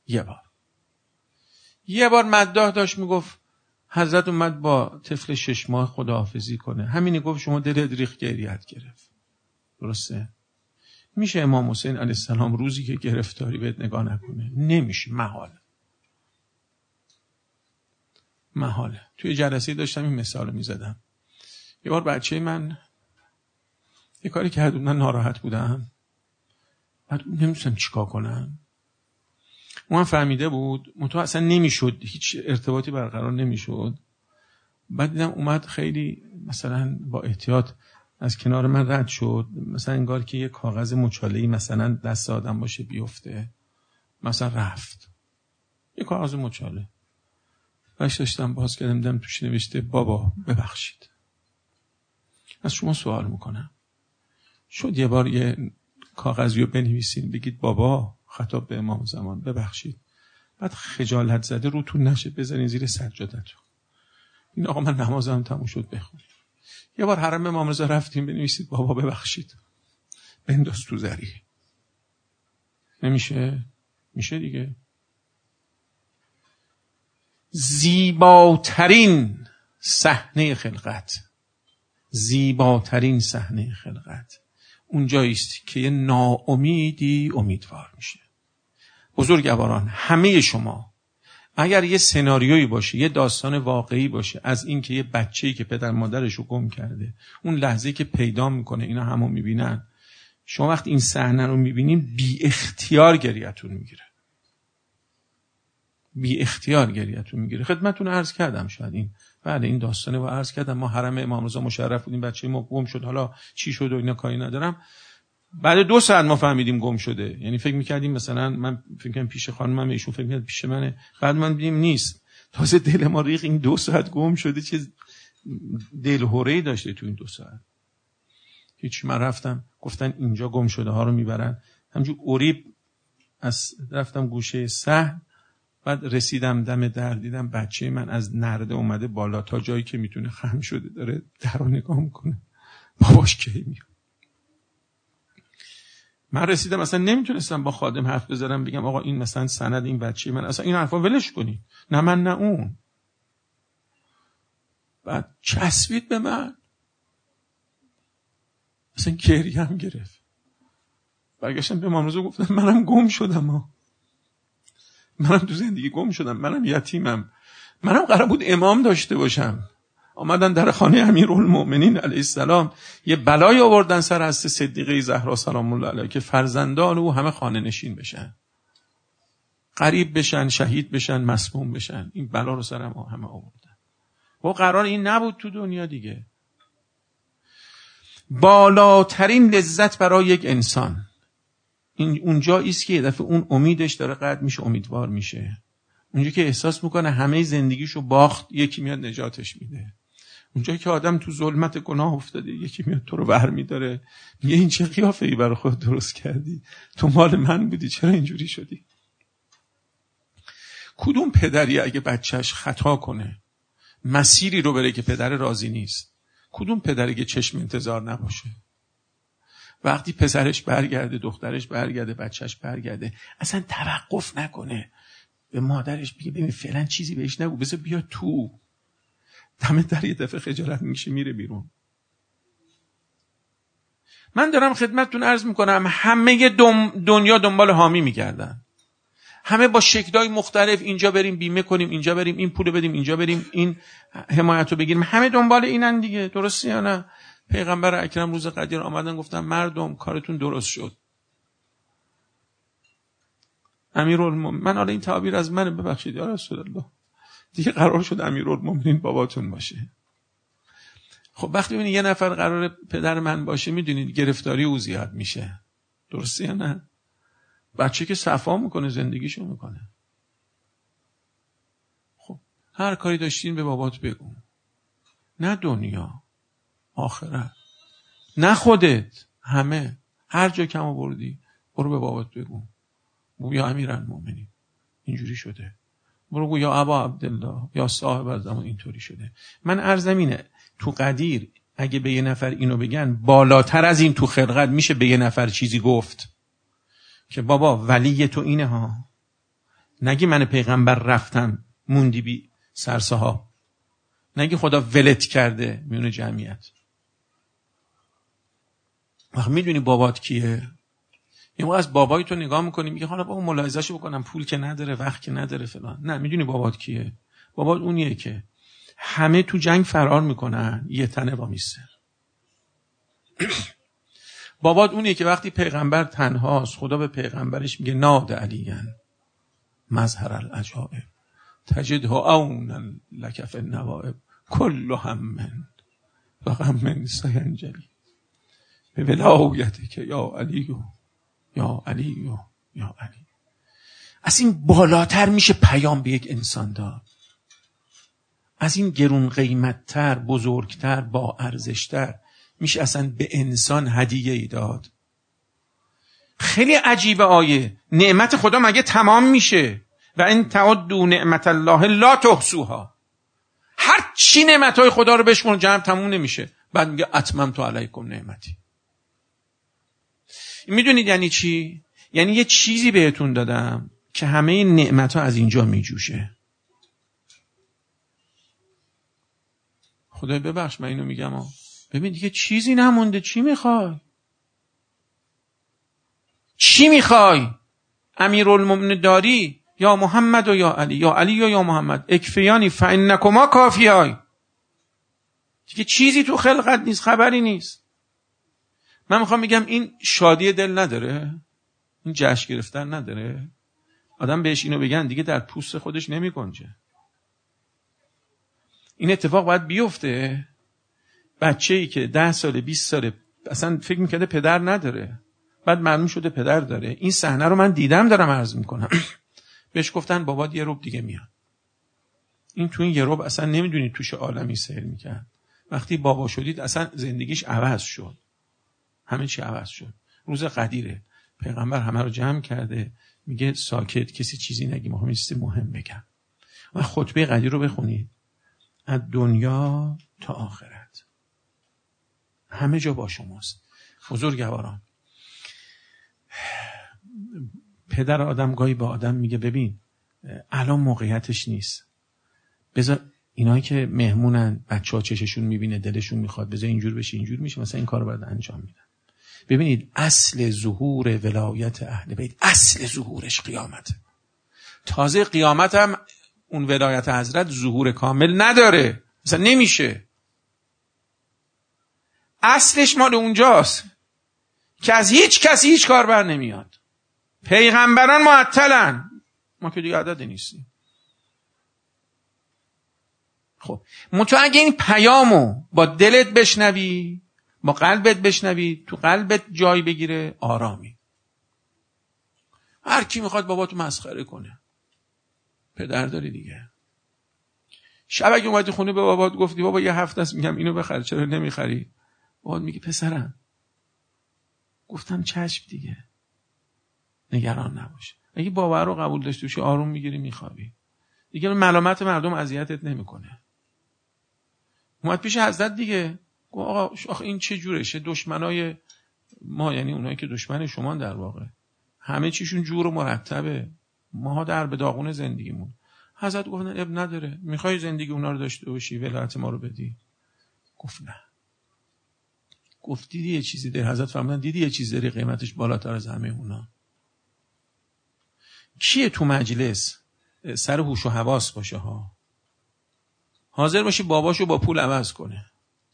S1: یه بار مداح داشت میگفت حضرت اومد با طفل 6 ماه خداحافظی کنه، همینی گفت شما دلت ریخت گریت گرفت. درسته؟ میشه امام حسین علیه السلام روزی که گرفتاری بهت نگاه نکنه؟ نمیشه، محاله. توی جلسه داشتم این مثال رو میزدم. یه بار بچه من یه کاری کرد، من ناراحت بودم، بعد نمی‌دونستم چیکار کنم. اون فهمیده بود منتها اصلا نمیشد، هیچ ارتباطی برقرار نمیشد. بعد دیدم اومد خیلی مثلا با احتیاط از کنار من رد شد، مثلا انگار که یه کاغذ مچاله‌ای مثلا دست آدم باشه بیفته، مثلا رفت یه کاغذ مچاله باش داشتم باز کردم، دیدم توش نوشته بابا ببخشید. از شما سوال میکنم شد یه بار یه کاغذی رو بنویسین بگید بابا خطاب به امام زمان ببخشید، بعد خجالت زده روتون نشه بذارین زیر سجادتون این آقا من نمازم تموم شد بخونید. یه بار حرم امام رضا رفتیم بنویسید بابا ببخشید، بنداز تو ذریعه. نمیشه؟ میشه دیگه. زیباترین صحنه خلقت اونجاییست که یه ناامیدی امیدوار میشه. بزرگواران همه شما اگر یه سناریویی باشه، یه داستان واقعی باشه از این که یه بچه‌ای که پدر مادرش رو گم کرده، اون لحظه‌ای که پیدا میکنه اینا همو میبینن، شما وقتی این صحنه رو میبینین بی اختیار گریه‌تون میگیره. خدمتتون عرض کردم شاید این داستانه رو عرض کردم. ما حرم امام رضا مشرف بودیم، بچه ما گم شد، حالا چی شد و اینا کاری ندارم. بعد 2 ساعت ما فهمیدیم گم شده، یعنی فکر می‌کردیم مثلا من فکر می‌کردم پیش خانمم، ایشون فکر می‌کرد پیش منه، بعد من دیدیم نیست. تازه دل ما ریخ، این 2 ساعت گم شده چه دلهره‌ای داشته تو این 2 ساعت. هیچ. من رفتم گفتن اینجا گم شده ها رو میبرن، همونجور اوریب از رفتم گوشه صحن، بعد رسیدم دم در، دیدم بچه من از نرده اومده بالا تا جایی که میتونه خم شده داره در رو نگاه میکنه باباش کی میاد. من رسیدم اصلا نمیتونستم با خادم حرف بزنم بگم آقا این مثلا سند این بچه من، اصلا این حرفا ولش کنی، نه من نه اون. بعد چسبید به من، اصلا گریه هم گرفت. برگشتم به امام رضا گفتم منم گم شدم، منم تو زندگی گم شدم، منم یتیمم، منم قرار بود امام داشته باشم. آمدن در خانه امیرالمومنین علیه السلام یه بلای آوردن سر حضرت صدیقه زهرا سلام الله علیها که فرزندان او همه خانه نشین بشن، غریب بشن، شهید بشن، مسموم بشن. این بلا رو سر ما همه آوردن. و قرار این نبود تو دنیا دیگه. بالاترین لذت برای یک انسان این اونجایی است که یه دفعه اون امیدش داره قطع میشه، امیدوار میشه. اونجا که احساس میکنه همه زندگیشو باخت، یکی میاد نجاتش میده. اونجایی که آدم تو ظلمت گناه افتاده، یکی میاد تو رو برمی‌داره، میگه این چه قیافه‌ای برای خودت درست کردی؟ تو مال من بودی، چرا اینجوری شدی؟ کدوم پدری اگه بچهش خطا کنه، مسیری رو بره که پدر راضی نیست، کدوم پدری که چشم انتظار نباشه وقتی پسرش برگرده، دخترش برگرده، بچهش برگرده، اصلا توقف نکنه، به مادرش بگه ببین فعلا چیزی بهش نگو، بذار بیا تو. دم در یه دفعه خجالت میشه میره بیرون. من دارم خدمتتون عرض میکنم همه دنیا دنبال حامی میگردن، همه با شکل‌های مختلف، اینجا بریم بیمه کنیم، اینجا بریم این پول بدیم، اینجا بریم این حمایت رو بگیریم، همه دنبال اینن دیگه. درسته یا نه؟ پیغمبر اکرم روز قدیر آمدن گفتن مردم کارتون درست شد. امیرالمومنین، من حالا این تعبیر از منه، ببخشید یا رسول الله، دیگه قرار شد امیرالمومنین باباتون باشه. خب وقتی ببینید یه نفر قرار پدر من باشه، میدونید گرفتاری او زیاد میشه. درسته یا نه؟ بچه که صفا میکنه زندگیشو میکنه. خب هر کاری داشتین به بابات بگو، نه دنیا، آخرت، نه خودت، همه. هر جا کم آوردی برو به بابات بگو، بگو یا امیرالمومنین اینجوری شده، برو بگو یا ابا عبدالله یا صاحب زمان اینطوری شده. من عرضم اینه تو قدیر اگه به یه نفر اینو بگن، بالاتر از این تو خلقت میشه به یه نفر چیزی گفت که بابا ولی تو اینه ها، نگی من پیغمبر رفتم موندی بی سرسه ها، نگی خدا ولت کرده میونه جمعیت. وقت میدونی بابات کیه؟ یه موقع از بابای تو نگاه میکنی میگه حالا بابا ملاحظه‌شو بکنم، پول که نداره، وقت که نداره فلان. نه، میدونی بابات کیه؟ بابات اونیه که همه تو جنگ فرار میکنن، یه تنه وامیسته. بابات اونیه که وقتی پیغمبر تنهاست خدا به پیغمبرش میگه ناد علیان مظهر العجائب تجده عونا لک فی النوائب کل هم و غم سینجلی به ولایته که یا علی یا علی یا علی. از این بالاتر میشه پیام به یک انسان داد؟ از این گرون قیمتتر، بزرگتر، با ارزشتر میشه اصلا به انسان هدیه ای داد؟ خیلی عجیبه آیه. نعمت خدا مگه تمام میشه؟ و ان تعدوا نعمت الله لا تحصوها. هر چی نعمتهای خدا رو بشمون جمع تموم نمیشه. بعد میگه اتممت علیکم نعمتی. میدونید یعنی چی؟ یعنی یه چیزی بهتون دادم که همه این نعمتها از اینجا میجوشه. خدای ببخش من اینو میگم ببین دیگه چیزی نمونده، چی میخوای؟ چی میخوای؟ امیرالمومنین داری یا محمد و یا علی، یا علی و یا محمد، اکفیانی فانکما کافیای. دیگه چیزی تو خلقت نیست، خبری نیست. من میخوام بگم این شادی دل نداره، این جشن گرفتن نداره. آدم بهش اینو بگن دیگه در پوست خودش نمیگنجه. این اتفاق باید بیفته. بچه‌ای که 10 ساله 20 ساله اصلا فکر میکنه پدر نداره، بعد معلوم شده پدر داره. این صحنه رو من دیدم، دارم عرض میکنم. بهش گفتن بابات یه رب دیگه میاد. این تو این یه رب اصلا نمیدونی توش عالمی سیر میکرد. وقتی بابا شدید اصلا زندگیش عوض شد، همه چی عوض شد. روز قدیره، پیغمبر همه رو جمع کرده، میگه ساکت، کسی چیزی نگی، میخوام یه چیز مهم بگم. و خطبه قدیر رو بخونید، از دنیا تا آخرت همه جا با شماست. بزرگواران، پدر آدم گاهی به آدم میگه ببین الان موقعیتش نیست، بذار اینایی که مهمونن، بچه‌ها چششون میبینه دلشون میخواد، بذار اینجور بشه اینجور میشه، مثلا این کارو باید انجام میدن. ببینید اصل ظهور ولایت اهل بیت، اصل ظهورش قیامته. تازه قیامت هم اون ولایت حضرت ظهور کامل نداره، مثلا نمیشه. اصلش مال اونجاست که از هیچ کسی هیچ کار بر نمیاد. پیغمبران معطلن، ما که دیگه عدد نیستیم. خب تو اگه این پیامو با دلت بشنوی، با قلبت بشنوی، تو قلبت جای بگیره، آرامی. هر کی میخواد باباتو مسخره کنه، پدر داری دیگه. شب اگه اومدی خونه به بابات گفتی بابا یه هفته است میگم اینو بخر، چرا نمیخری؟ بابات میگه پسرم گفتم چشم دیگه، نگران نباش. اگه باور رو قبول داشته باشی آروم میگیری میخوابی دیگه. ملامت مردم اذیتت نمیکنه. اومد پیش حضرت دیگه، گفت آقا آخه این چه جورشه؟ دشمنای ما، یعنی اونایی که دشمن شما در واقع، همه چیشون جور و مرتبه، ما در به داغون زندگیمون. حضرت گفتن اب نداره، میخوای زندگی اونا رو داشته باشی ولایت ما رو بدی؟ گفت نه. گفت دیدی یه چیزی داری؟ حضرت فرمودن دیدی یه چیزی داری قیمتش بالاتر از همه اونا؟ کیه تو مجلس سر هوش و حواس باشه ها، حاضر باشی باباشو با پول عوض کنه،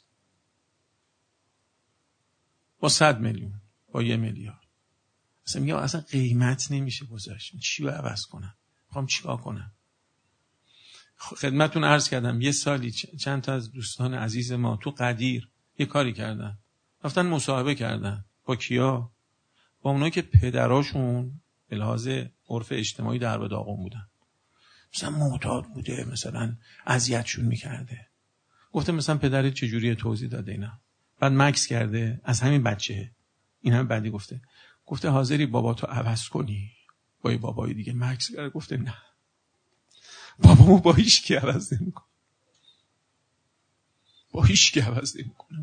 S1: با 100 میلیون، با 1 میلیارد. اصلا میگه اصلا قیمت نمیشه گذاشت، چی رو عوض کنم، میخوام چیکار کنم؟ خدمتون عرض کردم یه سالی چند تا از دوستان عزیز ما تو قدیر یه کاری کردن، رفتن مصاحبه کردن. با کیا؟ با اونایی که پدراشون به لحاظ عرف اجتماعی در به داغون بودن، مثلا معتاد بوده، مثلا اذیتشون میکرده. گفته مثلا پدرت چجوریه؟ توضیح داده اینا. بعد مکس کرده از همین بچه این هم بعدی گفته حاضری باباتو عوض کنی با یه بابای دیگه؟ مکس کرده گفته نه، بابامو با هیچ کی عوض نمیکنم، با هیچ کی عوض نمیکنم.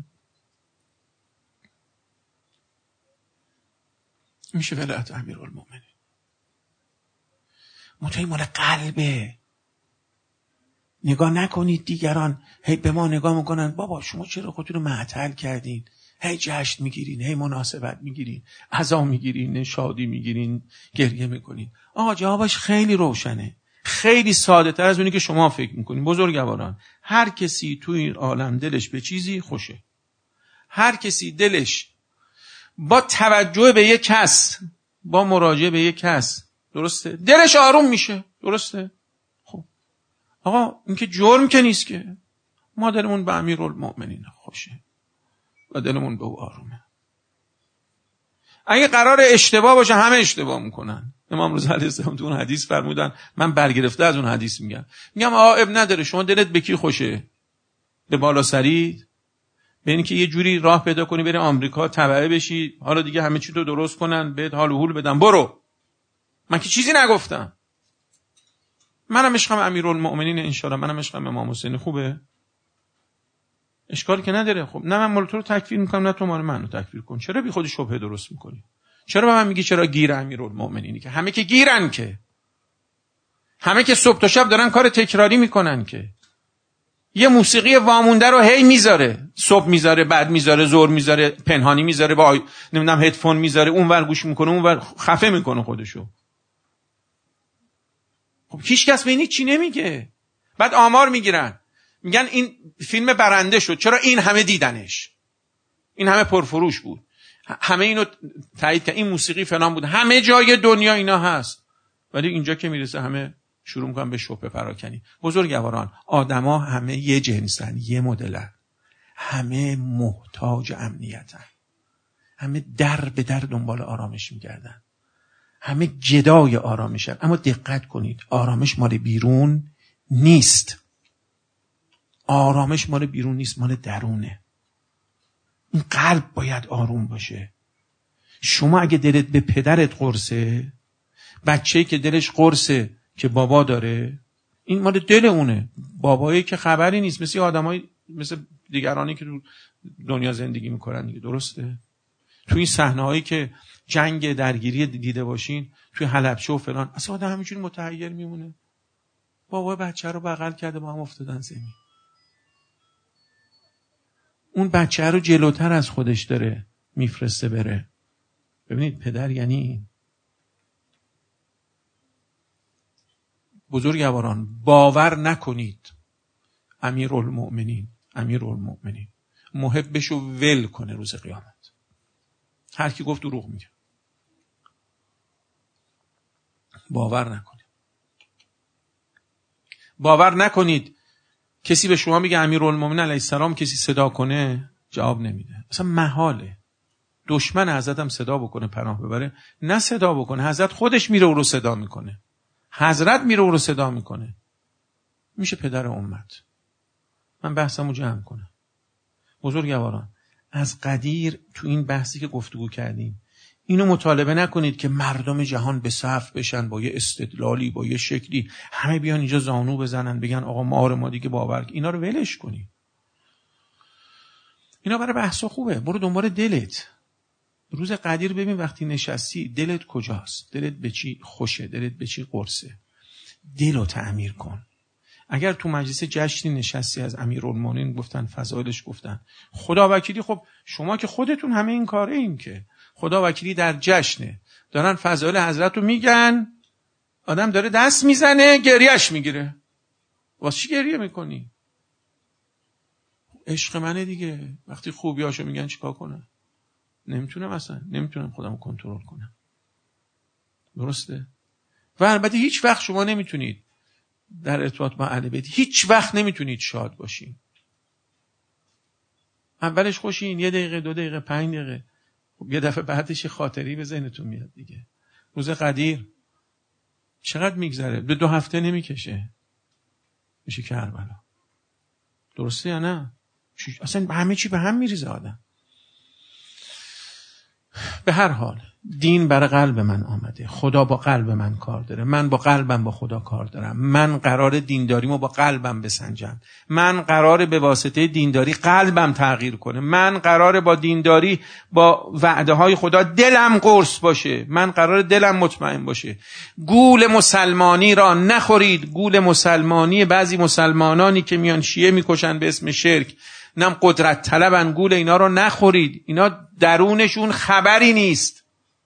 S1: میشه ولایت امیرالمومنین. متوی مال قلبه. نگاه نکنید دیگران هی به ما نگاه میکنن بابا شما چرا خودتون رو معطل کردین، هی جشن میگیرین، هی مناسبت میگیرین، عزا میگیرین، شادی میگیرین، گریه میکنین. آقا جوابش خیلی روشنه، خیلی ساده تر از اونی که شما فکر میکنین. بزرگواران، هر کسی توی این عالم دلش به چیزی خوشه، هر کسی دلش با توجه به یک کس، با مراجعه به یک کس، درسته، دلش آروم میشه، درسته. خب آقا این که جرم که نیست که. ما دلمون به امیرالمومنین خوشه و دلمون به او آرومه. اگه قرار اشتباه باشه همه اشتباه میکنن. امام رضا علیه السلام تو اون حدیث فرمودن، من برگرفته از اون حدیث میگم آقا اب نداره شما دلت به کی خوشه؟ به بالا سرید؟ به اینکه یه جوری راه پیدا کنی بری آمریکا تبعه بشی، حالا دیگه همه چی تو درست کنن، بهت حال و هول بدن، برو. من که چیزی نگفتم. منم عشقم امیرالمومنین ان شاء الله، منم عشقم امام حسین. خوبه؟ اشکالی که نداره. خب نه من مال تو رو تکفیر میکنم، نه تو مال منو تکفیر کن. چرا بی خودی شبهه درست میکنی؟ چرا به من میگی چرا گیر امیرالمومنینی؟ که همه که گیرن، که همه که صبح تا شب دارن کار تکراری میکنن، که یه موسیقی وامونده رو هی میذاره، صبح میذاره، بعد میذاره، ظهر میذاره، پنهانی میذاره، با نمیدونم هدفون میذاره، اونور گوش میکنه، اونور خفه میکنه خودشو. خب هیچ کس به این چی نمیگه. بعد آمار میگیرن، میگن این فیلم برنده شد، چرا این همه دیدنش، این همه پرفروش بود، همه اینو تایید کرد، این موسیقی فلان بود، همه جای دنیا اینا هست، ولی اینجا که میرسه همه شروع میکنن به شبهه پراکنی. بزرگواران، آدما همه یه جنسن، یه مدلن، همه محتاج امنیتن، همه در به در دنبال آرامش میگردن، همه گدای آرامشن. اما دقت کنید، آرامش مال بیرون نیست، آرامش مال بیرون نیست، مال درونه. این قلب باید آروم باشه. شما اگه دلت به پدرت قرصه، بچه‌ای که دلش قرصه که بابا داره، این مال دل اونه. بابایی که خبری نیست، مثل آدمای مثل دیگرانی که تو دنیا زندگی میکنن دیگه، درسته؟ تو این صحنه‌هایی که جنگ درگیری دیده باشین توی حلبچه و فلان، اصلا آدم همینجوری متحیر میمونه. بابا بچه رو بغل کرده، با هم افتادن زمین. اون بچه رو جلوتر از خودش داره میفرسته بره. ببینید پدر یعنی این. بزرگواران، باور نکنید امیرالمومنین محبشو ول کنه روز قیامت. هر کی گفت دروغ میگه. باور نکنید کسی به شما میگه امیرالمومنین علیه السلام، کسی صدا کنه جواب نمیده. اصلا محاله دشمن حضرت هم صدا بکنه پناه ببره، نه صدا بکنه، حضرت خودش میره او رو صدا میکنه، حضرت میره او رو صدا میکنه. میشه پدر امت. من بحثمو جمع کنم. بزرگواران، از قدیر تو این بحثی که گفتگو کردیم اینو مطالبه نکنید که مردم جهان به صف بشن با یه استدلالی، با یه شکلی، همه بیان اینجا زانو بزنن بگن آقا ما دیگه باور. اینا رو ولش کنی. اینا برای بحثا خوبه. برو دنبال دلت. روز قدیر ببین وقتی نشستی دلت کجاست، دلت به چی خوشه، دلت به چی قرصه. دلو تعمیر کن. اگر تو مجلس جشنی نشستی از امیرالمومنین گفتن، فضایلش گفتن، خدا وکیلی، خب شما که خودتون همه این کاره این که خدا وکیلی در جشنه، دارن فضایل حضرت رو میگن، آدم داره دست میزنه گریهش میگیره. واسه چی گریه میکنی؟ عشق منه دیگه. وقتی خوبیاشو میگن چیکار کنم؟ نمیتونم، اصلا نمیتونم خودمو کنترل کنم. درسته؟ و البته هیچ وقت شما نمیتونید در ارتباط با اهل بیت، هیچ وقت نمیتونید شاد باشین. اولش خوشین، 1 دقیقه 2 دقیقه 5 دقیقه، خب یه دفعه بعدش خاطری به ذهنتون میاد دیگه. روز قدیر چقدر میگذره؟ 2 هفته نمیکشه میشه کربلا. درسته یا نه؟ اصلا همه چی به هم میریزه آدم. به هر حال دین برای قلب من آمده، خدا با قلب من کار داره، من با قلبم با خدا کار دارم. من قرار دینداریمو با قلبم بسنجم، من قرار به واسطه دینداری قلبم تغییر کنه، من قرار با دینداری با وعده های خدا دلم قرص باشه، من قرار دلم مطمئن باشه. گول مسلمانی را نخورید. گول مسلمانی بعضی مسلمانانی که میان شیعه میکشن به اسم شرک، نم قدرت طلبن، گول اینا رو نخورید. اینا درونشون خبری نیست.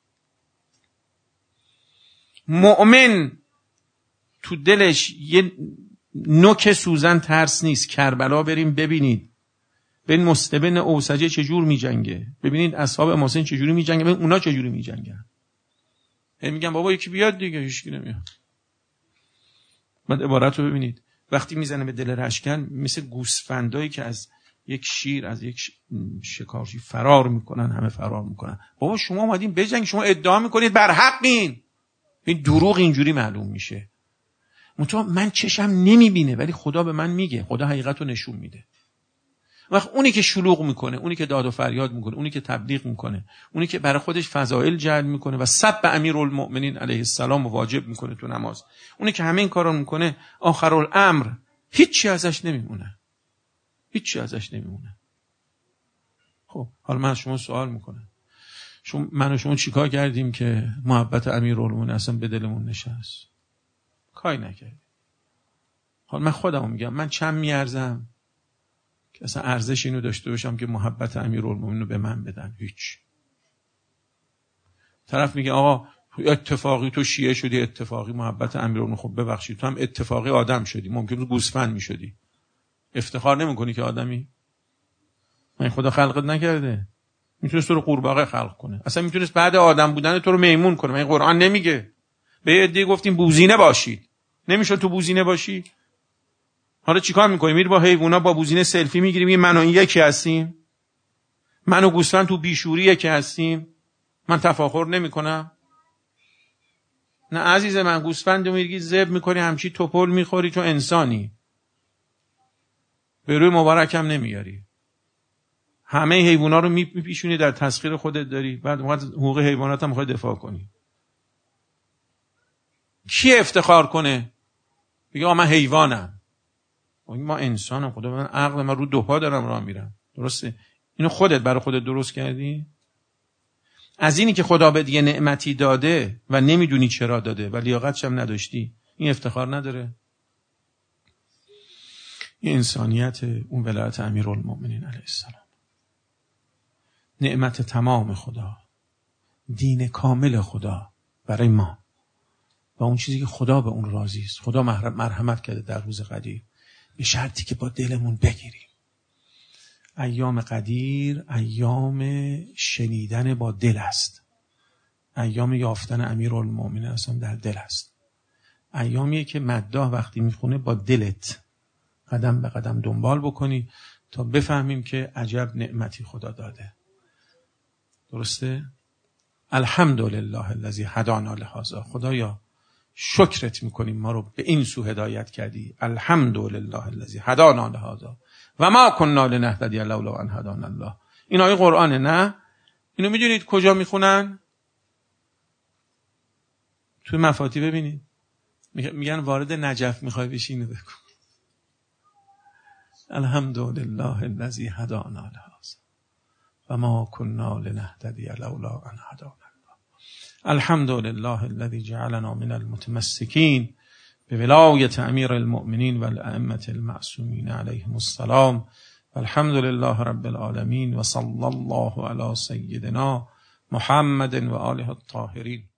S1: مؤمن تو دلش یه نوک سوزن ترس نیست. کربلا بریم ببینید، ببین مستبن اوسجه چجور می جنگه، ببینید اصحاب امام حسین چجوری می جنگه، ببین اونا چجوری می جنگن. میگن بابا یکی بیاد دیگه، هیچکی نمیاد. بعد عبارت رو ببینید، وقتی میزنه به دل رشکن مثل گوسفندایی که از یک شیر، از یک شکارچی فرار میکنن، همه فرار میکنن. بابا شما اومدین بجنگ، شما ادعا میکنید بر حقین. این دروغ اینجوری معلوم میشه. من چشم نمیبینه ولی خدا به من میگه، خدا حقیقت رو نشون میده. وقت اونی که شلوغ میکنه، اونی که داد و فریاد میکنه، اونی که تبلیغ میکنه، اونی که برای خودش فضائل جلب میکنه و سب امیرالمؤمنین علیه السلام واجب میکنه تو نماز، اونی که همه این کارا میکنه، آخرالامر هیچی ازش نمیمونه. هیچی ازش نمیمونه. خب حالا من از شما سوال میکنم، من و شما چیکار کردیم که محبت امیرالمومنین اصلا به دلمون نشست؟ کاری نکردیم. حالا من خودمو میگم، من چند میارزم که اصلا ارزش اینو داشته باشم که محبت امیرالمومنین رو به من بدن؟ هیچ. طرف میگه آقا اتفاقی تو شیعه شدی، اتفاقی محبت امیرالمومنین. خب ببخشید تو هم اتفاقی آدم شدی، ممکنه گوسفند میشدی. افتخار نمیکنی که آدمی؟ من خدا خلقت نکرده؟ میتونست تو رو قورباغه خلق کنه، اصلا میتونست بعد آدم بودن تو رو میمون کنه. من قرآن نمیگه؟ به یه عده گفتیم بوزینه باشید، نمیشه تو بوزینه باشی؟ حالا چیکار میکنی؟ میری با حیوونا با بوزینه سلفی میگیری، میگی من و این یکی هستیم، من و گوسفند تو بیشوری یکی هستیم، من تفاخر نمیکنم؟ نه عزیز من، گوسفندو میگیری ذبح میکنی، همچی توپل میخوری، تو انسانی، به روی مبارکم نمیاری. همه حیوونا رو میپیشونی، در تسخیر خودت داری، بعد وقت حقوق حیوانات هم میخوای دفاع کنی. کی افتخار کنه بگه من حیوانم؟ ما انسانم، خدا من عقل، من رو 2 پا دارم راه میرم. درسته؟ اینو خودت برای خودت درست کردی؟ از اینی که خدا به دیگه نعمتی داده و نمیدونی چرا داده و لیاقتش هم نداشتی، این افتخار نداره؟ این انسانیت اون ولایت امیرالمؤمنین علیه السلام، نعمت تمام خدا، دین کامل خدا برای ما و اون چیزی که خدا به اون راضی است. خدا مرحمت کرده در روز قدیر، به شرطی که با دلمون بگیریم. ایام قدیر ایام شنیدن با دل است، ایام یافتن امیرالمؤمنین اصلا در دل است، ایامیه که مداح وقتی میخونه با دلت قدم به قدم دنبال بکنی تا بفهمیم که عجب نعمتی خدا داده. درسته؟ الحمدلله الذی هدانا لهذا. خدایا شکرت میکنیم ما رو به این سو هدایت کردی. الحمدلله الذی هدانا لهذا و ما كنا لنهتدی لولا ان هدانا الله. این آیه قرآنه نه؟ اینو میدونید کجا میخونن؟ توی مفاتی ببینید. میگن وارد نجف میخوای بشی اینو بکن. الحمدلله الذی هدانا لهذا و ما كنا لنهتدی لولا ان هدانا الله. الحمدلله الذی جعلنا من المتمسکین بولایت امیر المؤمنین و الائمة المعصومین علیهم السلام. الحمد لله رب العالمین و صلی الله علی سیدنا محمد و آله الطاهرین.